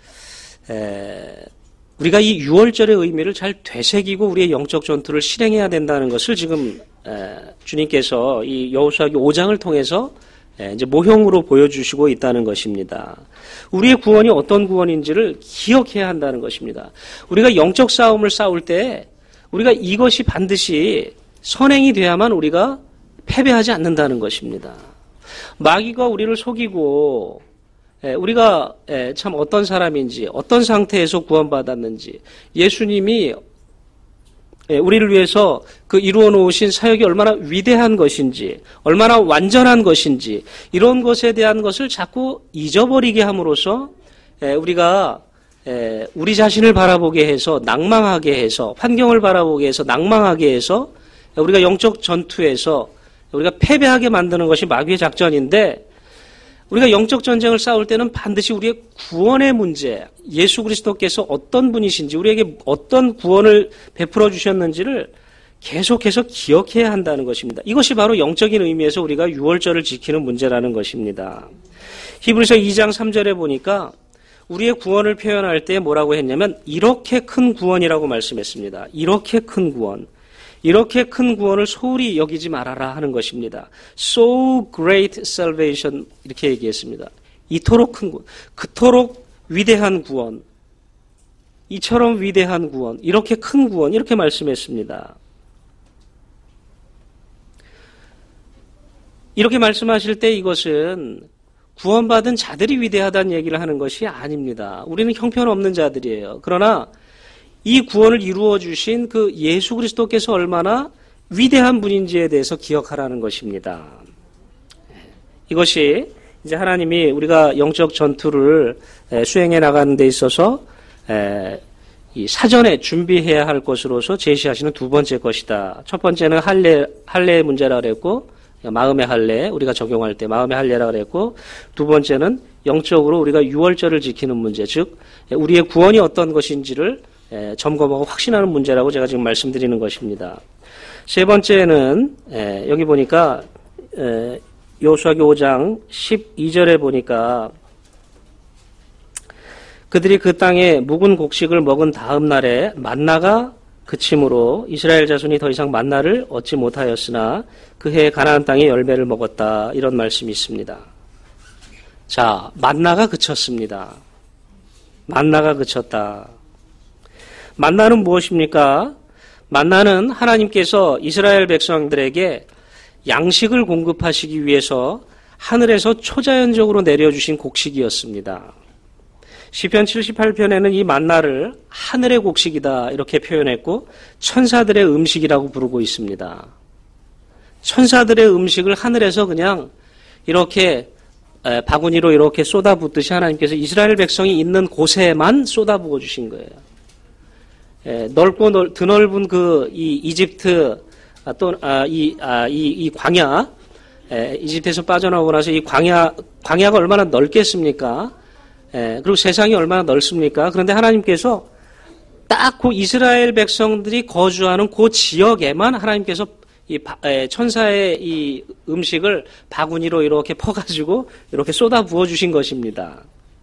우리가 이 유월절의 의미를 잘 되새기고 우리의 영적 전투를 실행해야 된다는 것을 지금 주님께서 이 여호수아기 5장을 통해서 이제 모형으로 보여주시고 있다는 것입니다. 우리의 구원이 어떤 구원인지를 기억해야 한다는 것입니다. 우리가 영적 싸움을 싸울 때 우리가 이것이 반드시 선행이 돼야만 우리가 패배하지 않는다는 것입니다. 마귀가 우리를 속이고 우리가 참 어떤 사람인지 어떤 상태에서 구원받았는지 예수님이 우리를 위해서 그 이루어 놓으신 사역이 얼마나 위대한 것인지 얼마나 완전한 것인지 이런 것에 대한 것을 자꾸 잊어버리게 함으로써 우리가 우리 자신을 바라보게 해서 낭망하게 해서 환경을 바라보게 해서 낭망하게 해서 우리가 영적 전투에서 우리가 패배하게 만드는 것이 마귀의 작전인데 우리가 영적 전쟁을 싸울 때는 반드시 우리의 구원의 문제, 예수 그리스도께서 어떤 분이신지 우리에게 어떤 구원을 베풀어 주셨는지를 계속해서 기억해야 한다는 것입니다. 이것이 바로 영적인 의미에서 우리가 유월절을 지키는 문제라는 것입니다. 히브리서 2장 3절에 보니까 우리의 구원을 표현할 때 뭐라고 했냐면 이렇게 큰 구원이라고 말씀했습니다. 이렇게 큰 구원. 이렇게 큰 구원을 소홀히 여기지 말아라 하는 것입니다. So great salvation 이렇게 얘기했습니다. 이토록 큰 구원, 그토록 위대한 구원, 이처럼 위대한 구원, 이렇게 큰 구원 이렇게 말씀했습니다. 이렇게 말씀하실 때 이것은 구원받은 자들이 위대하다는 얘기를 하는 것이 아닙니다. 우리는 형편없는 자들이에요. 그러나 이 구원을 이루어 주신 그 예수 그리스도께서 얼마나 위대한 분인지에 대해서 기억하라는 것입니다. 이것이 이제 하나님이 우리가 영적 전투를 수행해 나가는 데 있어서 이 사전에 준비해야 할 것으로서 제시하시는 두 번째 것이다. 첫 번째는 할례의 문제라 그랬고 마음의 할례 우리가 적용할 때 마음의 할례라 그랬고 두 번째는 영적으로 우리가 유월절을 지키는 문제 즉 우리의 구원이 어떤 것인지를 점검하고 확신하는 문제라고 제가 지금 말씀드리는 것입니다. 세 번째는 여기 보니까 여호수아기 5장 12절에 보니까 그들이 그 땅에 묵은 곡식을 먹은 다음 날에 만나가 그침으로 이스라엘 자손이 더 이상 만나를 얻지 못하였으나 그 해에 가나안 땅의 열매를 먹었다. 이런 말씀이 있습니다. 자, 만나가 그쳤습니다. 만나가 그쳤다. 만나는 무엇입니까? 만나는 하나님께서 이스라엘 백성들에게 양식을 공급하시기 위해서 하늘에서 초자연적으로 내려주신 곡식이었습니다. 시편 78편에는 이 만나를 하늘의 곡식이다 이렇게 표현했고 천사들의 음식이라고 부르고 있습니다. 천사들의 음식을 하늘에서 그냥 이렇게 바구니로 이렇게 쏟아붓듯이 하나님께서 이스라엘 백성이 있는 곳에만 쏟아부어 주신 거예요. 넓고 드넓은 그 이 이집트 이 광야 이집트에서 빠져나오고 나서 이 광야가 얼마나 넓겠습니까? 그리고 세상이 얼마나 넓습니까? 그런데 하나님께서 딱 그 이스라엘 백성들이 거주하는 그 지역에만 하나님께서 이 천사의 이 음식을 바구니로 이렇게 퍼가지고 이렇게 쏟아 부어 주신 것입니다.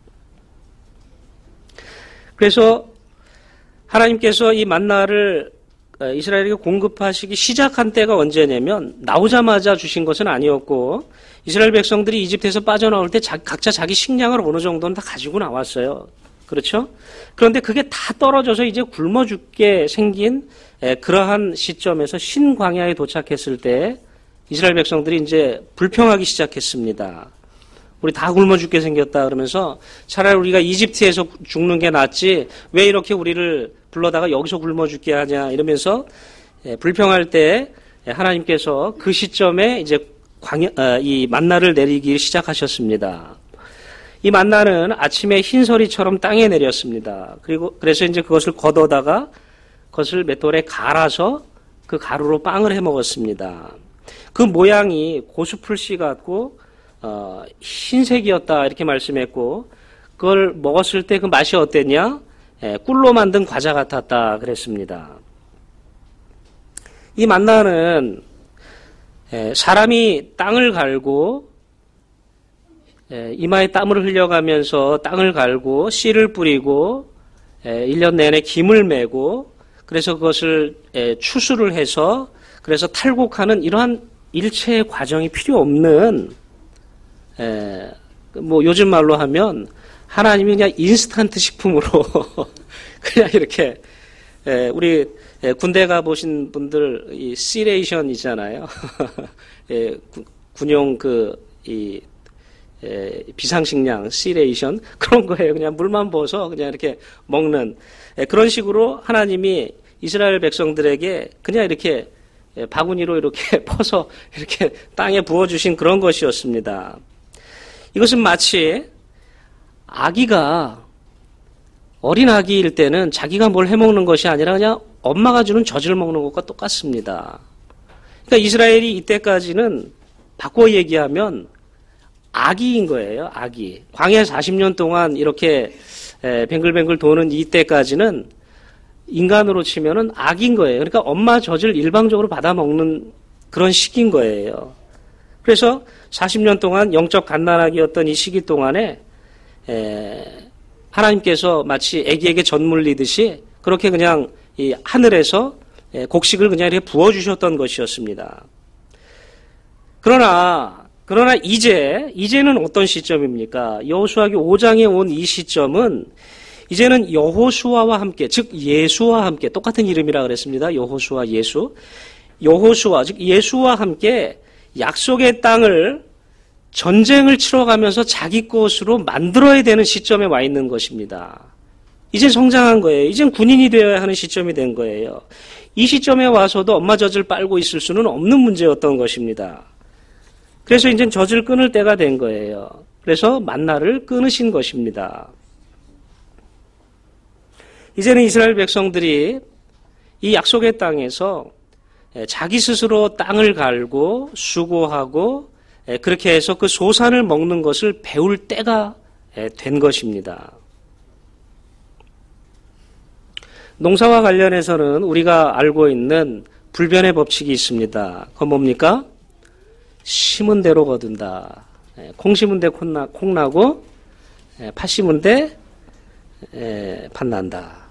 그래서 하나님께서 이 만나를 이스라엘에게 공급하시기 시작한 때가 언제냐면 나오자마자 주신 것은 아니었고 이스라엘 백성들이 이집트에서 빠져나올 때 각자 자기 식량을 어느 정도는 다 가지고 나왔어요. 그렇죠? 그런데 그게 다 떨어져서 이제 굶어 죽게 생긴 그러한 시점에서 신광야에 도착했을 때 이스라엘 백성들이 이제 불평하기 시작했습니다. 우리 다 굶어 죽게 생겼다 그러면서 차라리 우리가 이집트에서 죽는 게 낫지 왜 이렇게 우리를 불러다가 여기서 굶어 죽게 하냐 이러면서 불평할 때 하나님께서 그 시점에 이제 이 만나를 내리기 시작하셨습니다. 이 만나는 아침에 흰서리처럼 땅에 내렸습니다. 그래서 이제 그것을 걷어다가 그것을 맷돌에 갈아서 그 가루로 빵을 해 먹었습니다. 그 모양이 고수풀씨 같고 흰색이었다 이렇게 말씀했고 그걸 먹었을 때 그 맛이 어땠냐? 꿀로 만든 과자 같았다 그랬습니다. 이 만나는 사람이 땅을 갈고 이마에 땀을 흘려가면서 땅을 갈고 씨를 뿌리고 1년 내내 김을 메고 그래서 그것을 추수를 해서 그래서 탈곡하는 이러한 일체의 과정이 필요 없는 뭐 요즘 말로 하면 하나님이 그냥 인스턴트 식품으로 그냥 이렇게 우리 군대 가보신 분들 이 시레이션 있잖아요. 군용 비상식량 시레이션 그런 거예요. 그냥 물만 부어서 그냥 이렇게 먹는 그런 식으로 하나님이 이스라엘 백성들에게 그냥 이렇게 바구니로 이렇게 퍼서 이렇게 땅에 부어주신 그런 것이었습니다. 이것은 마치 아기가 어린 아기일 때는 자기가 뭘 해먹는 것이 아니라 그냥 엄마가 주는 젖을 먹는 것과 똑같습니다. 그러니까 이스라엘이 이때까지는 바꿔 얘기하면 아기인 거예요. 아기. 광야 40년 동안 이렇게 뱅글뱅글 도는 이때까지는 인간으로 치면은 아기인 거예요. 그러니까 엄마 젖을 일방적으로 받아 먹는 그런 시기인 거예요. 그래서 40년 동안 영적 갓난아기였던 이 시기 동안에 하나님께서 마치 아기에게 젖 물리듯이 그렇게 그냥 이 하늘에서 곡식을 그냥 이렇게 부어주셨던 것이었습니다. 그러나 이제는 어떤 시점입니까? 여호수아기 5장에 온 이 시점은 이제는 여호수아와 함께, 즉 예수와 함께, 똑같은 이름이라 그랬습니다. 여호수아, 예수. 여호수아, 즉 예수와 함께 약속의 땅을 전쟁을 치러가면서 자기 것으로 만들어야 되는 시점에 와 있는 것입니다. 이제 성장한 거예요. 이젠 군인이 되어야 하는 시점이 된 거예요. 이 시점에 와서도 엄마 젖을 빨고 있을 수는 없는 문제였던 것입니다. 그래서 이제 젖을 끊을 때가 된 거예요. 그래서 만나를 끊으신 것입니다. 이제는 이스라엘 백성들이 이 약속의 땅에서 자기 스스로 땅을 갈고 수고하고 그렇게 해서 그 소산을 먹는 것을 배울 때가 된 것입니다. 농사와 관련해서는 우리가 알고 있는 불변의 법칙이 있습니다. 그건 뭡니까? 심은 대로 거둔다. 콩 심은 데 콩 나고 팥 심은 데 팥 난다.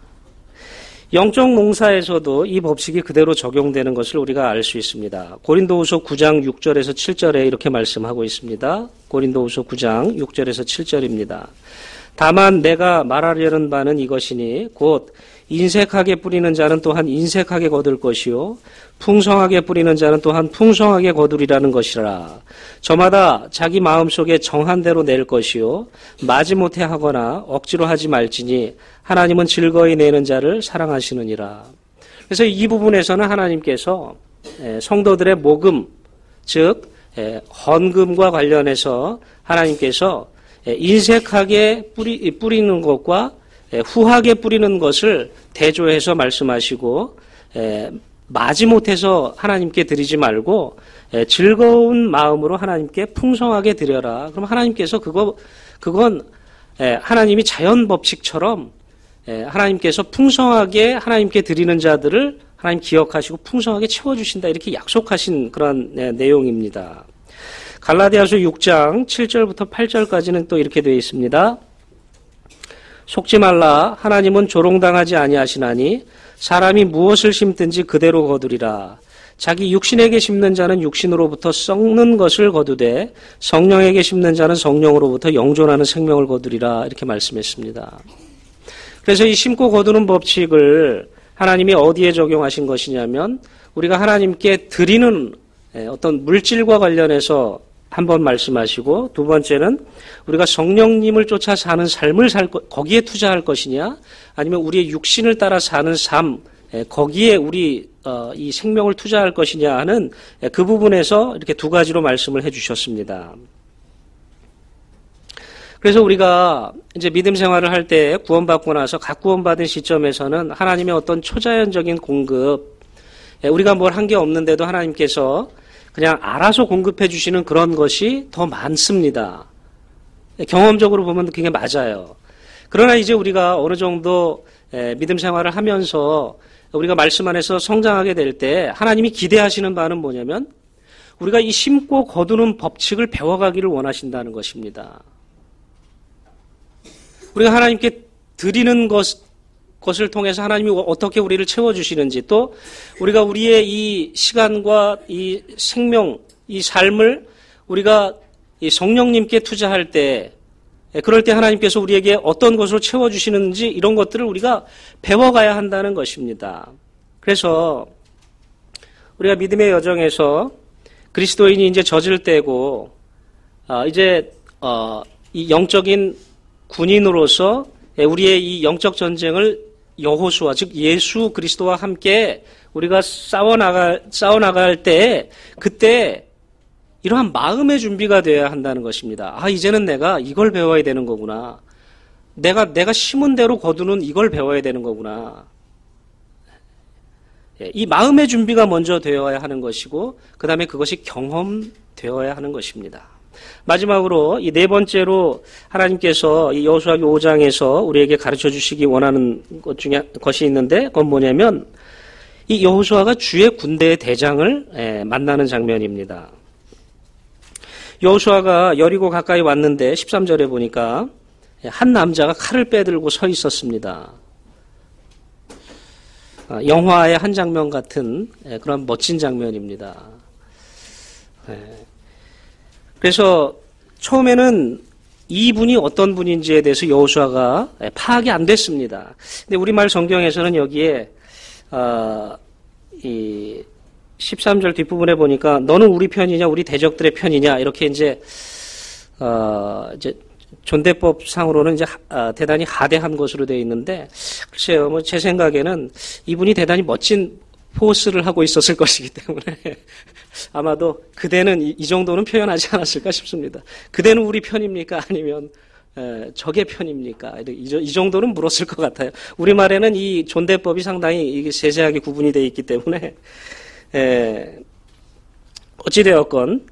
영적 농사에서도 이 법칙이 그대로 적용되는 것을 우리가 알 수 있습니다. 고린도후서 9장 6절에서 7절에 이렇게 말씀하고 있습니다. 고린도후서 9장 6절에서 7절입니다. 다만 내가 말하려는 바는 이것이니 곧 인색하게 뿌리는 자는 또한 인색하게 거둘 것이요 풍성하게 뿌리는 자는 또한 풍성하게 거두리라는 것이라. 저마다 자기 마음속에 정한 대로 낼 것이요 마지못해 하거나 억지로 하지 말지니 하나님은 즐거이 내는 자를 사랑하시느니라. 그래서 이 부분에서는 하나님께서 성도들의 모금, 즉 헌금과 관련해서 하나님께서 인색하게 뿌리는 것과 후하게 뿌리는 것을 대조해서 말씀하시고 마지못해서 하나님께 드리지 말고 즐거운 마음으로 하나님께 풍성하게 드려라. 그럼 하나님께서 그건 하나님이 자연 법칙처럼 하나님께서 풍성하게 하나님께 드리는 자들을 하나님 기억하시고 풍성하게 채워주신다. 이렇게 약속하신 그런 내용입니다. 갈라디아서 6장 7절부터 8절까지는 또 이렇게 되어 있습니다. 속지 말라. 하나님은 조롱당하지 아니하시나니 사람이 무엇을 심든지 그대로 거두리라. 자기 육신에게 심는 자는 육신으로부터 썩는 것을 거두되 성령에게 심는 자는 성령으로부터 영존하는 생명을 거두리라. 이렇게 말씀했습니다. 그래서 이 심고 거두는 법칙을 하나님이 어디에 적용하신 것이냐면 우리가 하나님께 드리는 어떤 물질과 관련해서 한 번 말씀하시고 두 번째는 우리가 성령님을 쫓아 사는 삶을 거기에 투자할 것이냐 아니면 우리의 육신을 따라 사는 삶 거기에 우리 이 생명을 투자할 것이냐 하는 그 부분에서 이렇게 두 가지로 말씀을 해주셨습니다. 그래서 우리가 이제 믿음 생활을 할 때 구원받고 나서 각 구원받은 시점에서는 하나님의 어떤 초자연적인 공급, 우리가 뭘 한 게 없는데도 하나님께서 그냥 알아서 공급해 주시는 그런 것이 더 많습니다. 경험적으로 보면 그게 맞아요. 그러나 이제 우리가 어느 정도 믿음 생활을 하면서 우리가 말씀 안에서 성장하게 될 때 하나님이 기대하시는 바는 뭐냐면 우리가 이 심고 거두는 법칙을 배워가기를 원하신다는 것입니다. 우리가 하나님께 드리는 것을 통해서 하나님이 어떻게 우리를 채워주시는지 또 우리가 우리의 이 시간과 이 생명, 이 삶을 우리가 이 성령님께 투자할 때 그럴 때 하나님께서 우리에게 어떤 것으로 채워주시는지 이런 것들을 우리가 배워가야 한다는 것입니다. 그래서 우리가 믿음의 여정에서 그리스도인이 이제 젖을 떼고 이제 이 영적인 군인으로서 우리의 이 영적 전쟁을 여호수아 즉 예수 그리스도와 함께 우리가 싸워나갈 때 그때 이러한 마음의 준비가 되어야 한다는 것입니다. 이제는 내가 이걸 배워야 되는 거구나. 내가 심은 대로 거두는 이걸 배워야 되는 거구나. 이 마음의 준비가 먼저 되어야 하는 것이고 그 다음에 그것이 경험되어야 하는 것입니다. 마지막으로 이 네 번째로 하나님께서 이 여호수아기 5장에서 우리에게 가르쳐 주시기 원하는 것 중에 것이 있는데 그건 뭐냐면 이 여호수아가 주의 군대의 대장을 만나는 장면입니다. 여호수아가 여리고 가까이 왔는데 13절에 보니까 한 남자가 칼을 빼들고 서 있었습니다. 영화의 한 장면 같은 그런 멋진 장면입니다. 그래서 처음에는 이분이 어떤 분인지에 대해서 여호수아가 파악이 안 됐습니다. 근데 우리말 성경에서는 여기에 이 13절 뒷부분에 보니까 너는 우리 편이냐 우리 대적들의 편이냐 이렇게 이제 존대법 상으로는 이제 대단히 하대한 것으로 되어 있는데 글쎄요 뭐 제 생각에는 이분이 대단히 멋진 포스를 하고 있었을 것이기 때문에 아마도 그대는 이 정도는 표현하지 않았을까 싶습니다. 그대는 우리 편입니까? 아니면 적의 편입니까? 이 정도는 물었을 것 같아요. 우리말에는 이 존대법이 상당히 세세하게 구분이 되어 있기 때문에 어찌되었건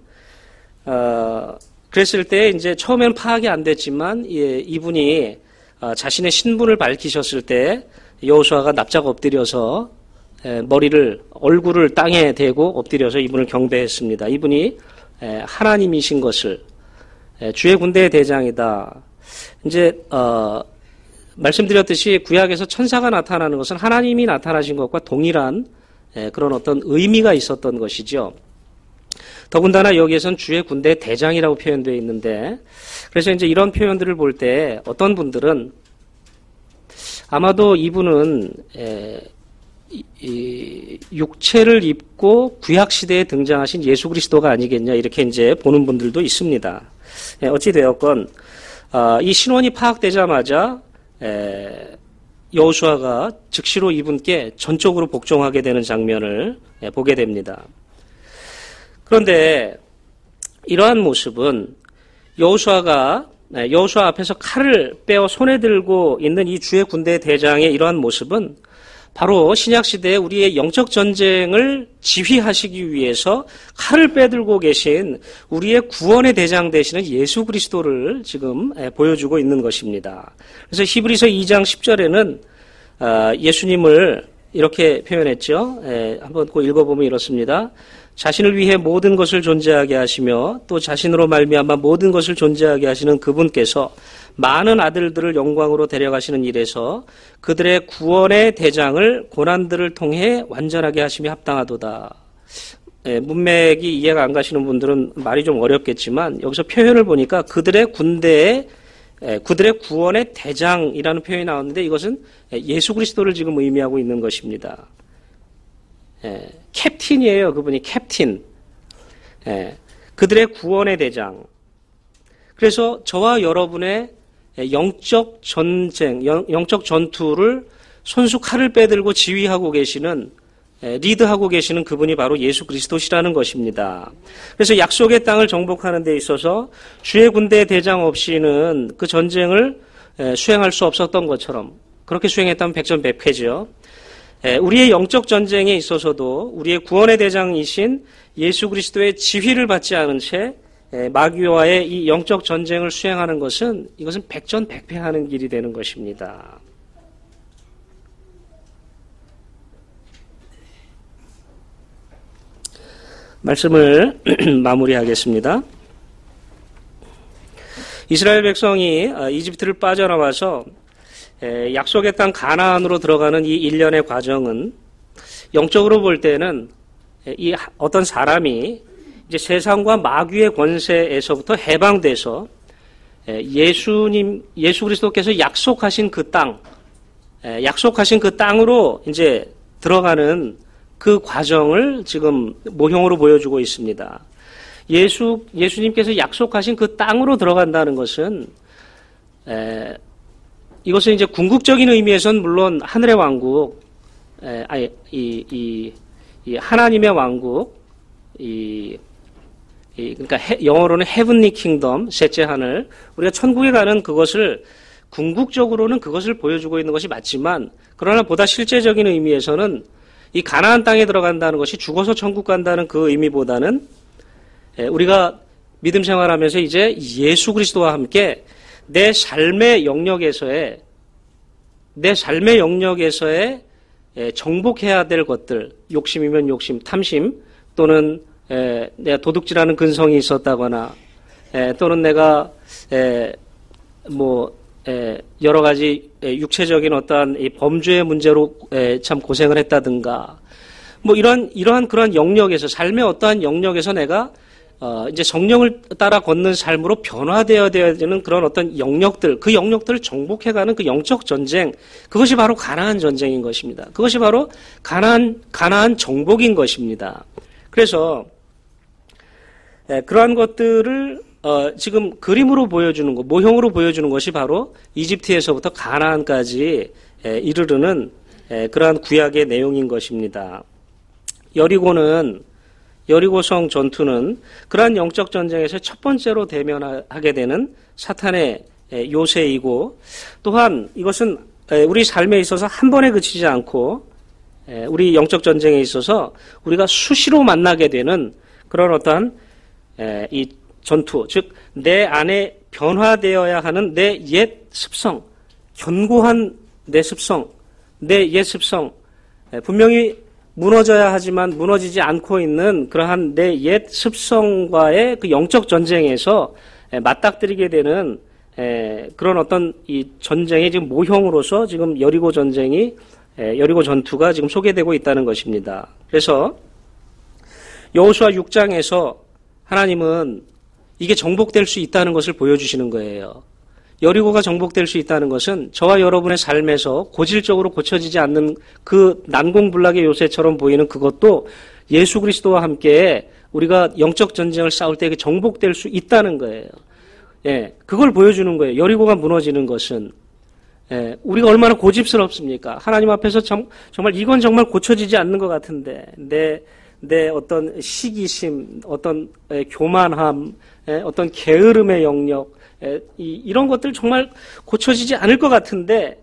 그랬을 때 이제 처음에는 파악이 안 됐지만 이분이 자신의 신분을 밝히셨을 때 여호수아가 납작 엎드려서 얼굴을 땅에 대고 엎드려서 이분을 경배했습니다. 이분이 하나님이신 것을 주의 군대의 대장이다. 이제 말씀드렸듯이 구약에서 천사가 나타나는 것은 하나님이 나타나신 것과 동일한 그런 어떤 의미가 있었던 것이죠. 더군다나 여기에선 주의 군대 대장이라고 표현되어 있는데 그래서 이제 이런 표현들을 볼 때 어떤 분들은 아마도 이분은 이 육체를 입고 구약 시대에 등장하신 예수 그리스도가 아니겠냐 이렇게 이제 보는 분들도 있습니다. 어찌 되었건 이 신원이 파악되자마자 여호수아가 즉시로 이분께 전적으로 복종하게 되는 장면을 보게 됩니다. 그런데 이러한 모습은 여호수아 앞에서 칼을 빼어 손에 들고 있는 이 주의 군대 대장의 이러한 모습은 바로 신약시대에 우리의 영적 전쟁을 지휘하시기 위해서 칼을 빼들고 계신 우리의 구원의 대장 되시는 예수 그리스도를 지금 보여주고 있는 것입니다. 그래서 히브리서 2장 10절에는 예수님을 이렇게 표현했죠. 한번 꼭 읽어보면 이렇습니다. 자신을 위해 모든 것을 존재하게 하시며 또 자신으로 말미암아 모든 것을 존재하게 하시는 그분께서 많은 아들들을 영광으로 데려가시는 일에서 그들의 구원의 대장을 고난들을 통해 완전하게 하심이 합당하도다. 문맥이 이해가 안 가시는 분들은 말이 좀 어렵겠지만 여기서 표현을 보니까 그들의 구원의 대장이라는 표현이 나오는데 이것은 예수 그리스도를 지금 의미하고 있는 것입니다. 캡틴이에요. 그분이 캡틴. 그들의 구원의 대장. 그래서 저와 여러분의 영적 전쟁, 영적 전투를 손수 칼을 빼들고 지휘하고 계시는, 리드하고 계시는 그분이 바로 예수 그리스도시라는 것입니다. 그래서 약속의 땅을 정복하는 데 있어서 주의 군대 대장 없이는 그 전쟁을 수행할 수 없었던 것처럼 그렇게 수행했다면 백전백패죠. 우리의 영적 전쟁에 있어서도 우리의 구원의 대장이신 예수 그리스도의 지휘를 받지 않은 채 마귀와의 이 영적 전쟁을 수행하는 것은 이것은 백전백패하는 길이 되는 것입니다. 말씀을 마무리하겠습니다. 이스라엘 백성이 이집트를 빠져나와서 약속의 땅 가나안으로 들어가는 이 일련의 과정은 영적으로 볼 때는 이 어떤 사람이 이제 세상과 마귀의 권세에서부터 해방돼서 예수 그리스도께서 약속하신 그 땅으로 이제 들어가는 그 과정을 지금 모형으로 보여주고 있습니다. 예수님께서 약속하신 그 땅으로 들어간다는 것은 이것은 이제 궁극적인 의미에서는 물론 하늘의 왕국, 이 하나님의 왕국, 그러니까 영어로는 heavenly kingdom, 셋째 하늘, 우리가 천국에 가는 그것을 궁극적으로는 그것을 보여주고 있는 것이 맞지만, 그러나 보다 실제적인 의미에서는 이 가나안 땅에 들어간다는 것이 죽어서 천국 간다는 그 의미보다는 우리가 믿음 생활하면서 이제 예수 그리스도와 함께 내 삶의 영역에서의 정복해야 될 것들, 욕심이면 욕심, 탐심, 또는 내가 도둑질하는 근성이 있었다거나, 또는 내가 여러 가지 육체적인 어떠한 이 범죄의 문제로 참 고생을 했다든가, 이러한 그런 영역에서, 삶의 어떠한 영역에서 내가 이제 성령을 따라 걷는 삶으로 변화되어야 되는 그런 어떤 영역들, 그 영역들을 정복해가는 그 영적 전쟁, 그것이 바로 가나안 전쟁인 것입니다. 그것이 바로 가나안 정복인 것입니다. 그래서 그러한 것들을 지금 그림으로 보여주는 것, 모형으로 보여주는 것이 바로 이집트에서부터 가나안까지 이르르는 그러한 구약의 내용인 것입니다. 여리고성 전투는 그러한 영적 전쟁에서 첫 번째로 대면하게 되는 사탄의 요새이고, 또한 이것은 우리 삶에 있어서 한 번에 그치지 않고 우리 영적 전쟁에 있어서 우리가 수시로 만나게 되는 그런 어떠한 이 전투, 즉 내 안에 변화되어야 하는 내 옛 습성, 견고한 내 습성, 내 옛 습성, 분명히 무너져야 하지만 무너지지 않고 있는 그러한 내 옛 습성과의 그 영적 전쟁에서 맞닥뜨리게 되는 그런 어떤 이 전쟁의 지금 모형으로서 지금 여리고 전투가 지금 소개되고 있다는 것입니다. 그래서 여호수아 6장에서 하나님은 이게 정복될 수 있다는 것을 보여주시는 거예요. 여리고가 정복될 수 있다는 것은 저와 여러분의 삶에서 고질적으로 고쳐지지 않는 그 난공불락의 요새처럼 보이는 그것도 예수 그리스도와 함께 우리가 영적 전쟁을 싸울 때 정복될 수 있다는 거예요. 그걸 보여주는 거예요. 여리고가 무너지는 것은. 우리가 얼마나 고집스럽습니까? 하나님 앞에서 정말 이건 정말 고쳐지지 않는 것 같은데 내 어떤 시기심, 어떤 교만함, 어떤 게으름의 영역, 이런 것들 정말 고쳐지지 않을 것 같은데,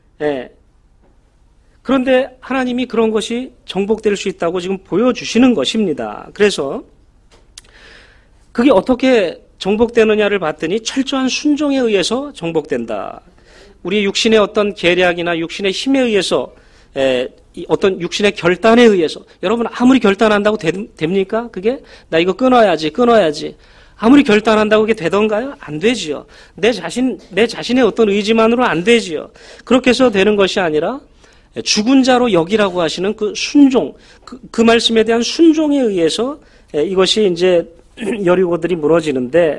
그런데 하나님이 그런 것이 정복될 수 있다고 지금 보여주시는 것입니다. 그래서 그게 어떻게 정복되느냐를 봤더니 철저한 순종에 의해서 정복된다. 우리 육신의 어떤 계략이나 육신의 힘에 의해서, 어떤 육신의 결단에 의해서, 여러분 아무리 결단한다고 됩니까? 그게 나 이거 끊어야지. 아무리 결단한다고 그게 되던가요? 안 되지요. 내 자신의 어떤 의지만으로 안 되지요. 그렇게 해서 되는 것이 아니라 죽은 자로 여기라고 하시는 그 순종, 그 말씀에 대한 순종에 의해서 이것이 이제 여리고들이 무너지는데,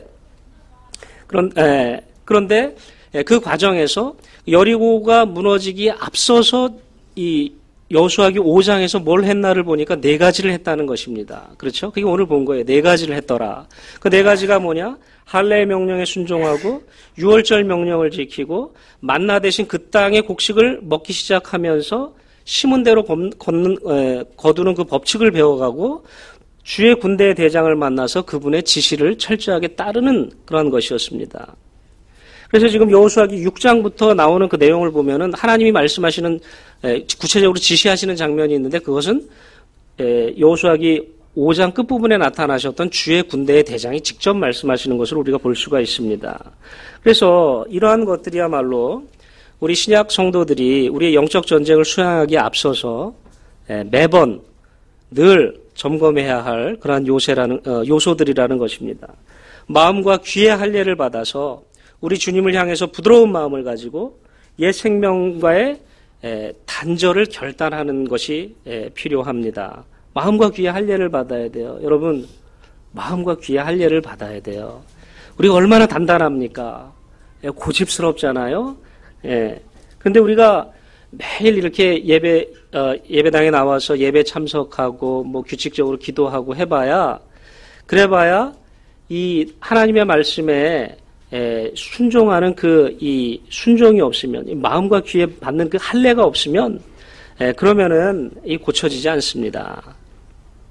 그런데 그 과정에서 여리고가 무너지기에 앞서서 이 여호수아기 5장에서 뭘 했나를 보니까 4가지를 했다는 것입니다. 그렇죠? 그게 오늘 본 거예요. 4가지를 했더라. 그 4가지가 뭐냐? 할례의 명령에 순종하고 유월절 명령을 지키고 만나 대신 그 땅의 곡식을 먹기 시작하면서 심은 대로 거두는 그 법칙을 배워가고 주의 군대의 대장을 만나서 그분의 지시를 철저하게 따르는 그런 것이었습니다. 그래서 지금 여호수아기 6장부터 나오는 그 내용을 보면은 하나님이 말씀하시는, 구체적으로 지시하시는 장면이 있는데, 그것은 여호수아기 5장 끝부분에 나타나셨던 주의 군대의 대장이 직접 말씀하시는 것을 우리가 볼 수가 있습니다. 그래서 이러한 것들이야말로 우리 신약 성도들이 우리의 영적 전쟁을 수행하기에 앞서서 매번 늘 점검해야 할 그러한 요소들이라는 것입니다. 마음과 귀의 할례를 받아서 우리 주님을 향해서 부드러운 마음을 가지고 옛 생명과의 단절을 결단하는 것이 필요합니다. 마음과 귀의 할례를 받아야 돼요. 여러분, 마음과 귀의 할례를 받아야 돼요. 우리가 얼마나 단단합니까? 고집스럽잖아요. 그런데 우리가 매일 이렇게 예배당에 나와서 예배 참석하고 뭐 규칙적으로 기도하고 그래봐야 이 하나님의 말씀에 순종하는 이 순종이 없으면, 이 마음과 귀에 받는 그 할례가 없으면, 그러면은 이 고쳐지지 않습니다.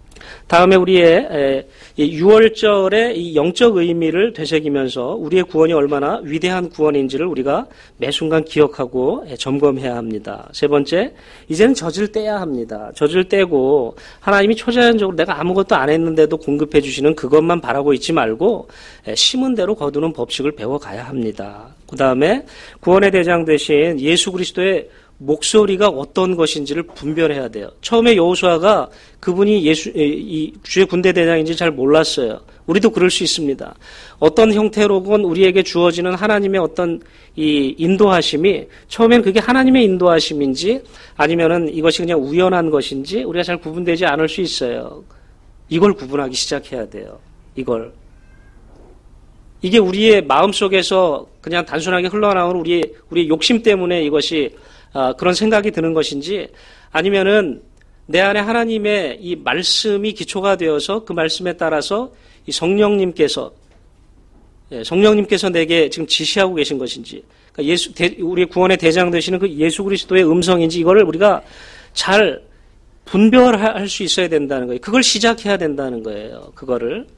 다음에 우리의 6월절의 이 영적 의미를 되새기면서 우리의 구원이 얼마나 위대한 구원인지를 우리가 매 순간 기억하고 점검해야 합니다. 세 번째, 이제는 젖을 떼야 합니다. 젖을 떼고 하나님이 초자연적으로 내가 아무것도 안 했는데도 공급해 주시는 그것만 바라고 있지 말고 심은 대로 거두는 법칙을 배워가야 합니다. 그 다음에 구원의 대장 되신 예수 그리스도의 목소리가 어떤 것인지를 분별해야 돼요. 처음에 여호수아가 그분이 이 주의 군대 대장인지 잘 몰랐어요. 우리도 그럴 수 있습니다. 어떤 형태로건 우리에게 주어지는 하나님의 어떤 이 인도하심이 처음엔 그게 하나님의 인도하심인지 아니면은 이것이 그냥 우연한 것인지 우리가 잘 구분되지 않을 수 있어요. 이걸 구분하기 시작해야 돼요. 이게 우리의 마음속에서 그냥 단순하게 흘러나오는 우리의 욕심 때문에 이것이 그런 생각이 드는 것인지 아니면은 내 안에 하나님의 이 말씀이 기초가 되어서 그 말씀에 따라서 이 성령님께서 내게 지금 지시하고 계신 것인지 그러니까 우리의 구원의 대장 되시는 그 예수 그리스도의 음성인지 이거를 우리가 잘 분별할 수 있어야 된다는 거예요. 그걸 시작해야 된다는 거예요. 그거를.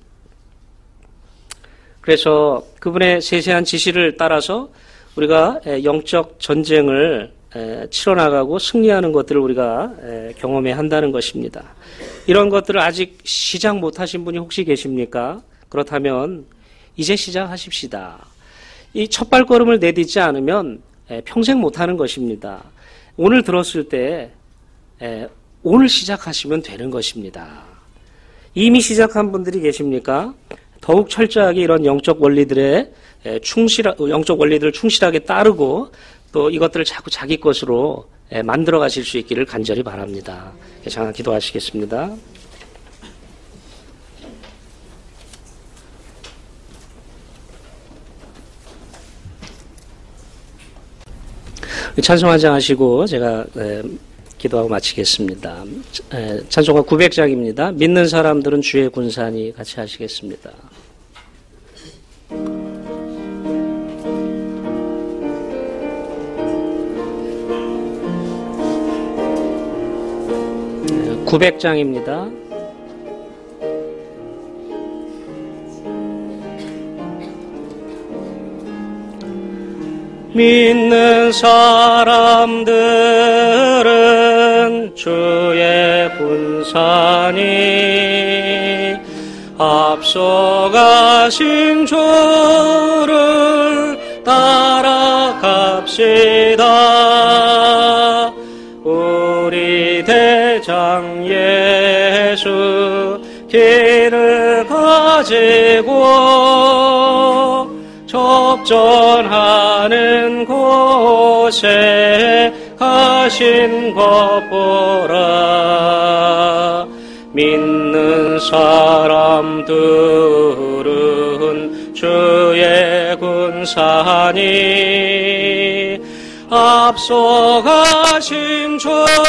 그래서 그분의 세세한 지시를 따라서 우리가 영적 전쟁을 치러나가고 승리하는 것들을 우리가 경험해야 한다는 것입니다. 이런 것들을 아직 시작 못하신 분이 혹시 계십니까? 그렇다면 이제 시작하십시다. 이 첫 발걸음을 내딛지 않으면 평생 못하는 것입니다. 오늘 들었을 때 오늘 시작하시면 되는 것입니다. 이미 시작한 분들이 계십니까? 더욱 철저하게 이런 영적 원리들을 충실하게 따르고 또 이것들을 자꾸 자기 것으로 만들어 가실 수 있기를 간절히 바랍니다. 잠깐 기도하시겠습니다. 찬송 한 장 하시고 제가 기도하고 마치겠습니다. 찬송가 900장입니다. 믿는 사람들은 주의 군사니 같이 하시겠습니다. 네, 900장입니다. 믿는 사람들은 주의 군사니 앞서가신 주를 따라갑시다. 우리 대장 예수 길을 가지고 접전하는 곳에 가신 것 보라. 믿는 사람들은 주의 군사니 앞서가신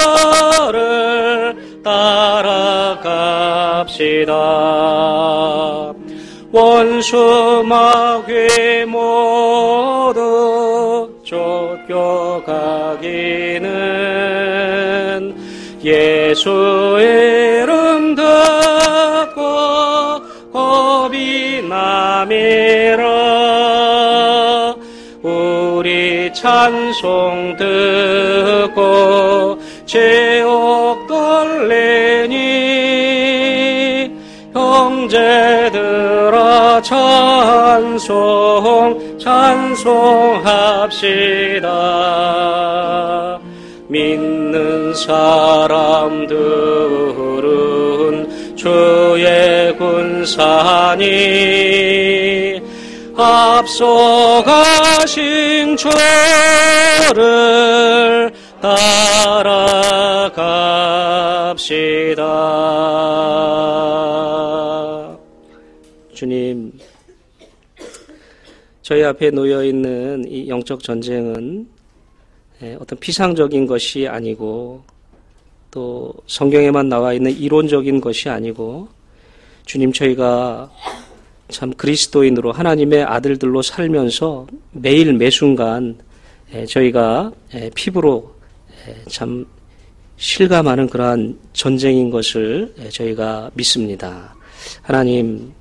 주를 따라갑시다. 원수 마귀 모두 쫓겨가기는 예수 이름 듣고 겁이 남이라. 우리 찬송 듣고 지옥 떨리니 형제들아 찬송합시다. 믿는 사람들은 주의 군사니 앞서가신 주를 따라갑시다. 주님, 저희 앞에 놓여있는 이 영적 전쟁은 어떤 피상적인 것이 아니고 또 성경에만 나와 있는 이론적인 것이 아니고 주님, 저희가 참 그리스도인으로 하나님의 아들들로 살면서 매일 매순간 저희가 피부로 참 실감하는 그러한 전쟁인 것을 저희가 믿습니다. 하나님,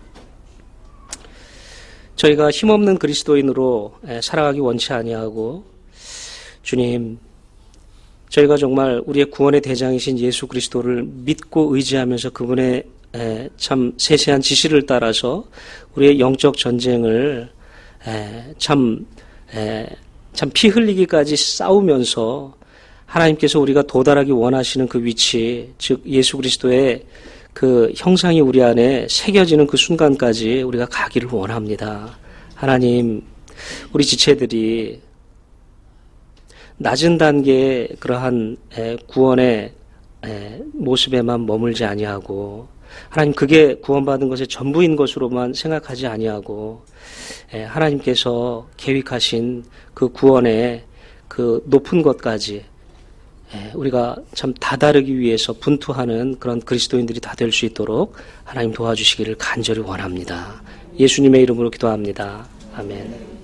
저희가 힘없는 그리스도인으로 살아가기 원치 아니하고, 주님, 저희가 정말 우리의 구원의 대장이신 예수 그리스도를 믿고 의지하면서 그분의 참 세세한 지시를 따라서 우리의 영적 전쟁을 참 피 흘리기까지 싸우면서 하나님께서 우리가 도달하기 원하시는 그 위치, 즉 예수 그리스도의 그 형상이 우리 안에 새겨지는 그 순간까지 우리가 가기를 원합니다. 하나님, 우리 지체들이 낮은 단계의 그러한 구원의 모습에만 머물지 아니하고, 하나님, 그게 구원받은 것의 전부인 것으로만 생각하지 아니하고, 하나님께서 계획하신 그 구원의 그 높은 것까지 우리가 참 다다르기 위해서 분투하는 그런 그리스도인들이 다 될 수 있도록 하나님 도와주시기를 간절히 원합니다. 예수님의 이름으로 기도합니다. 아멘.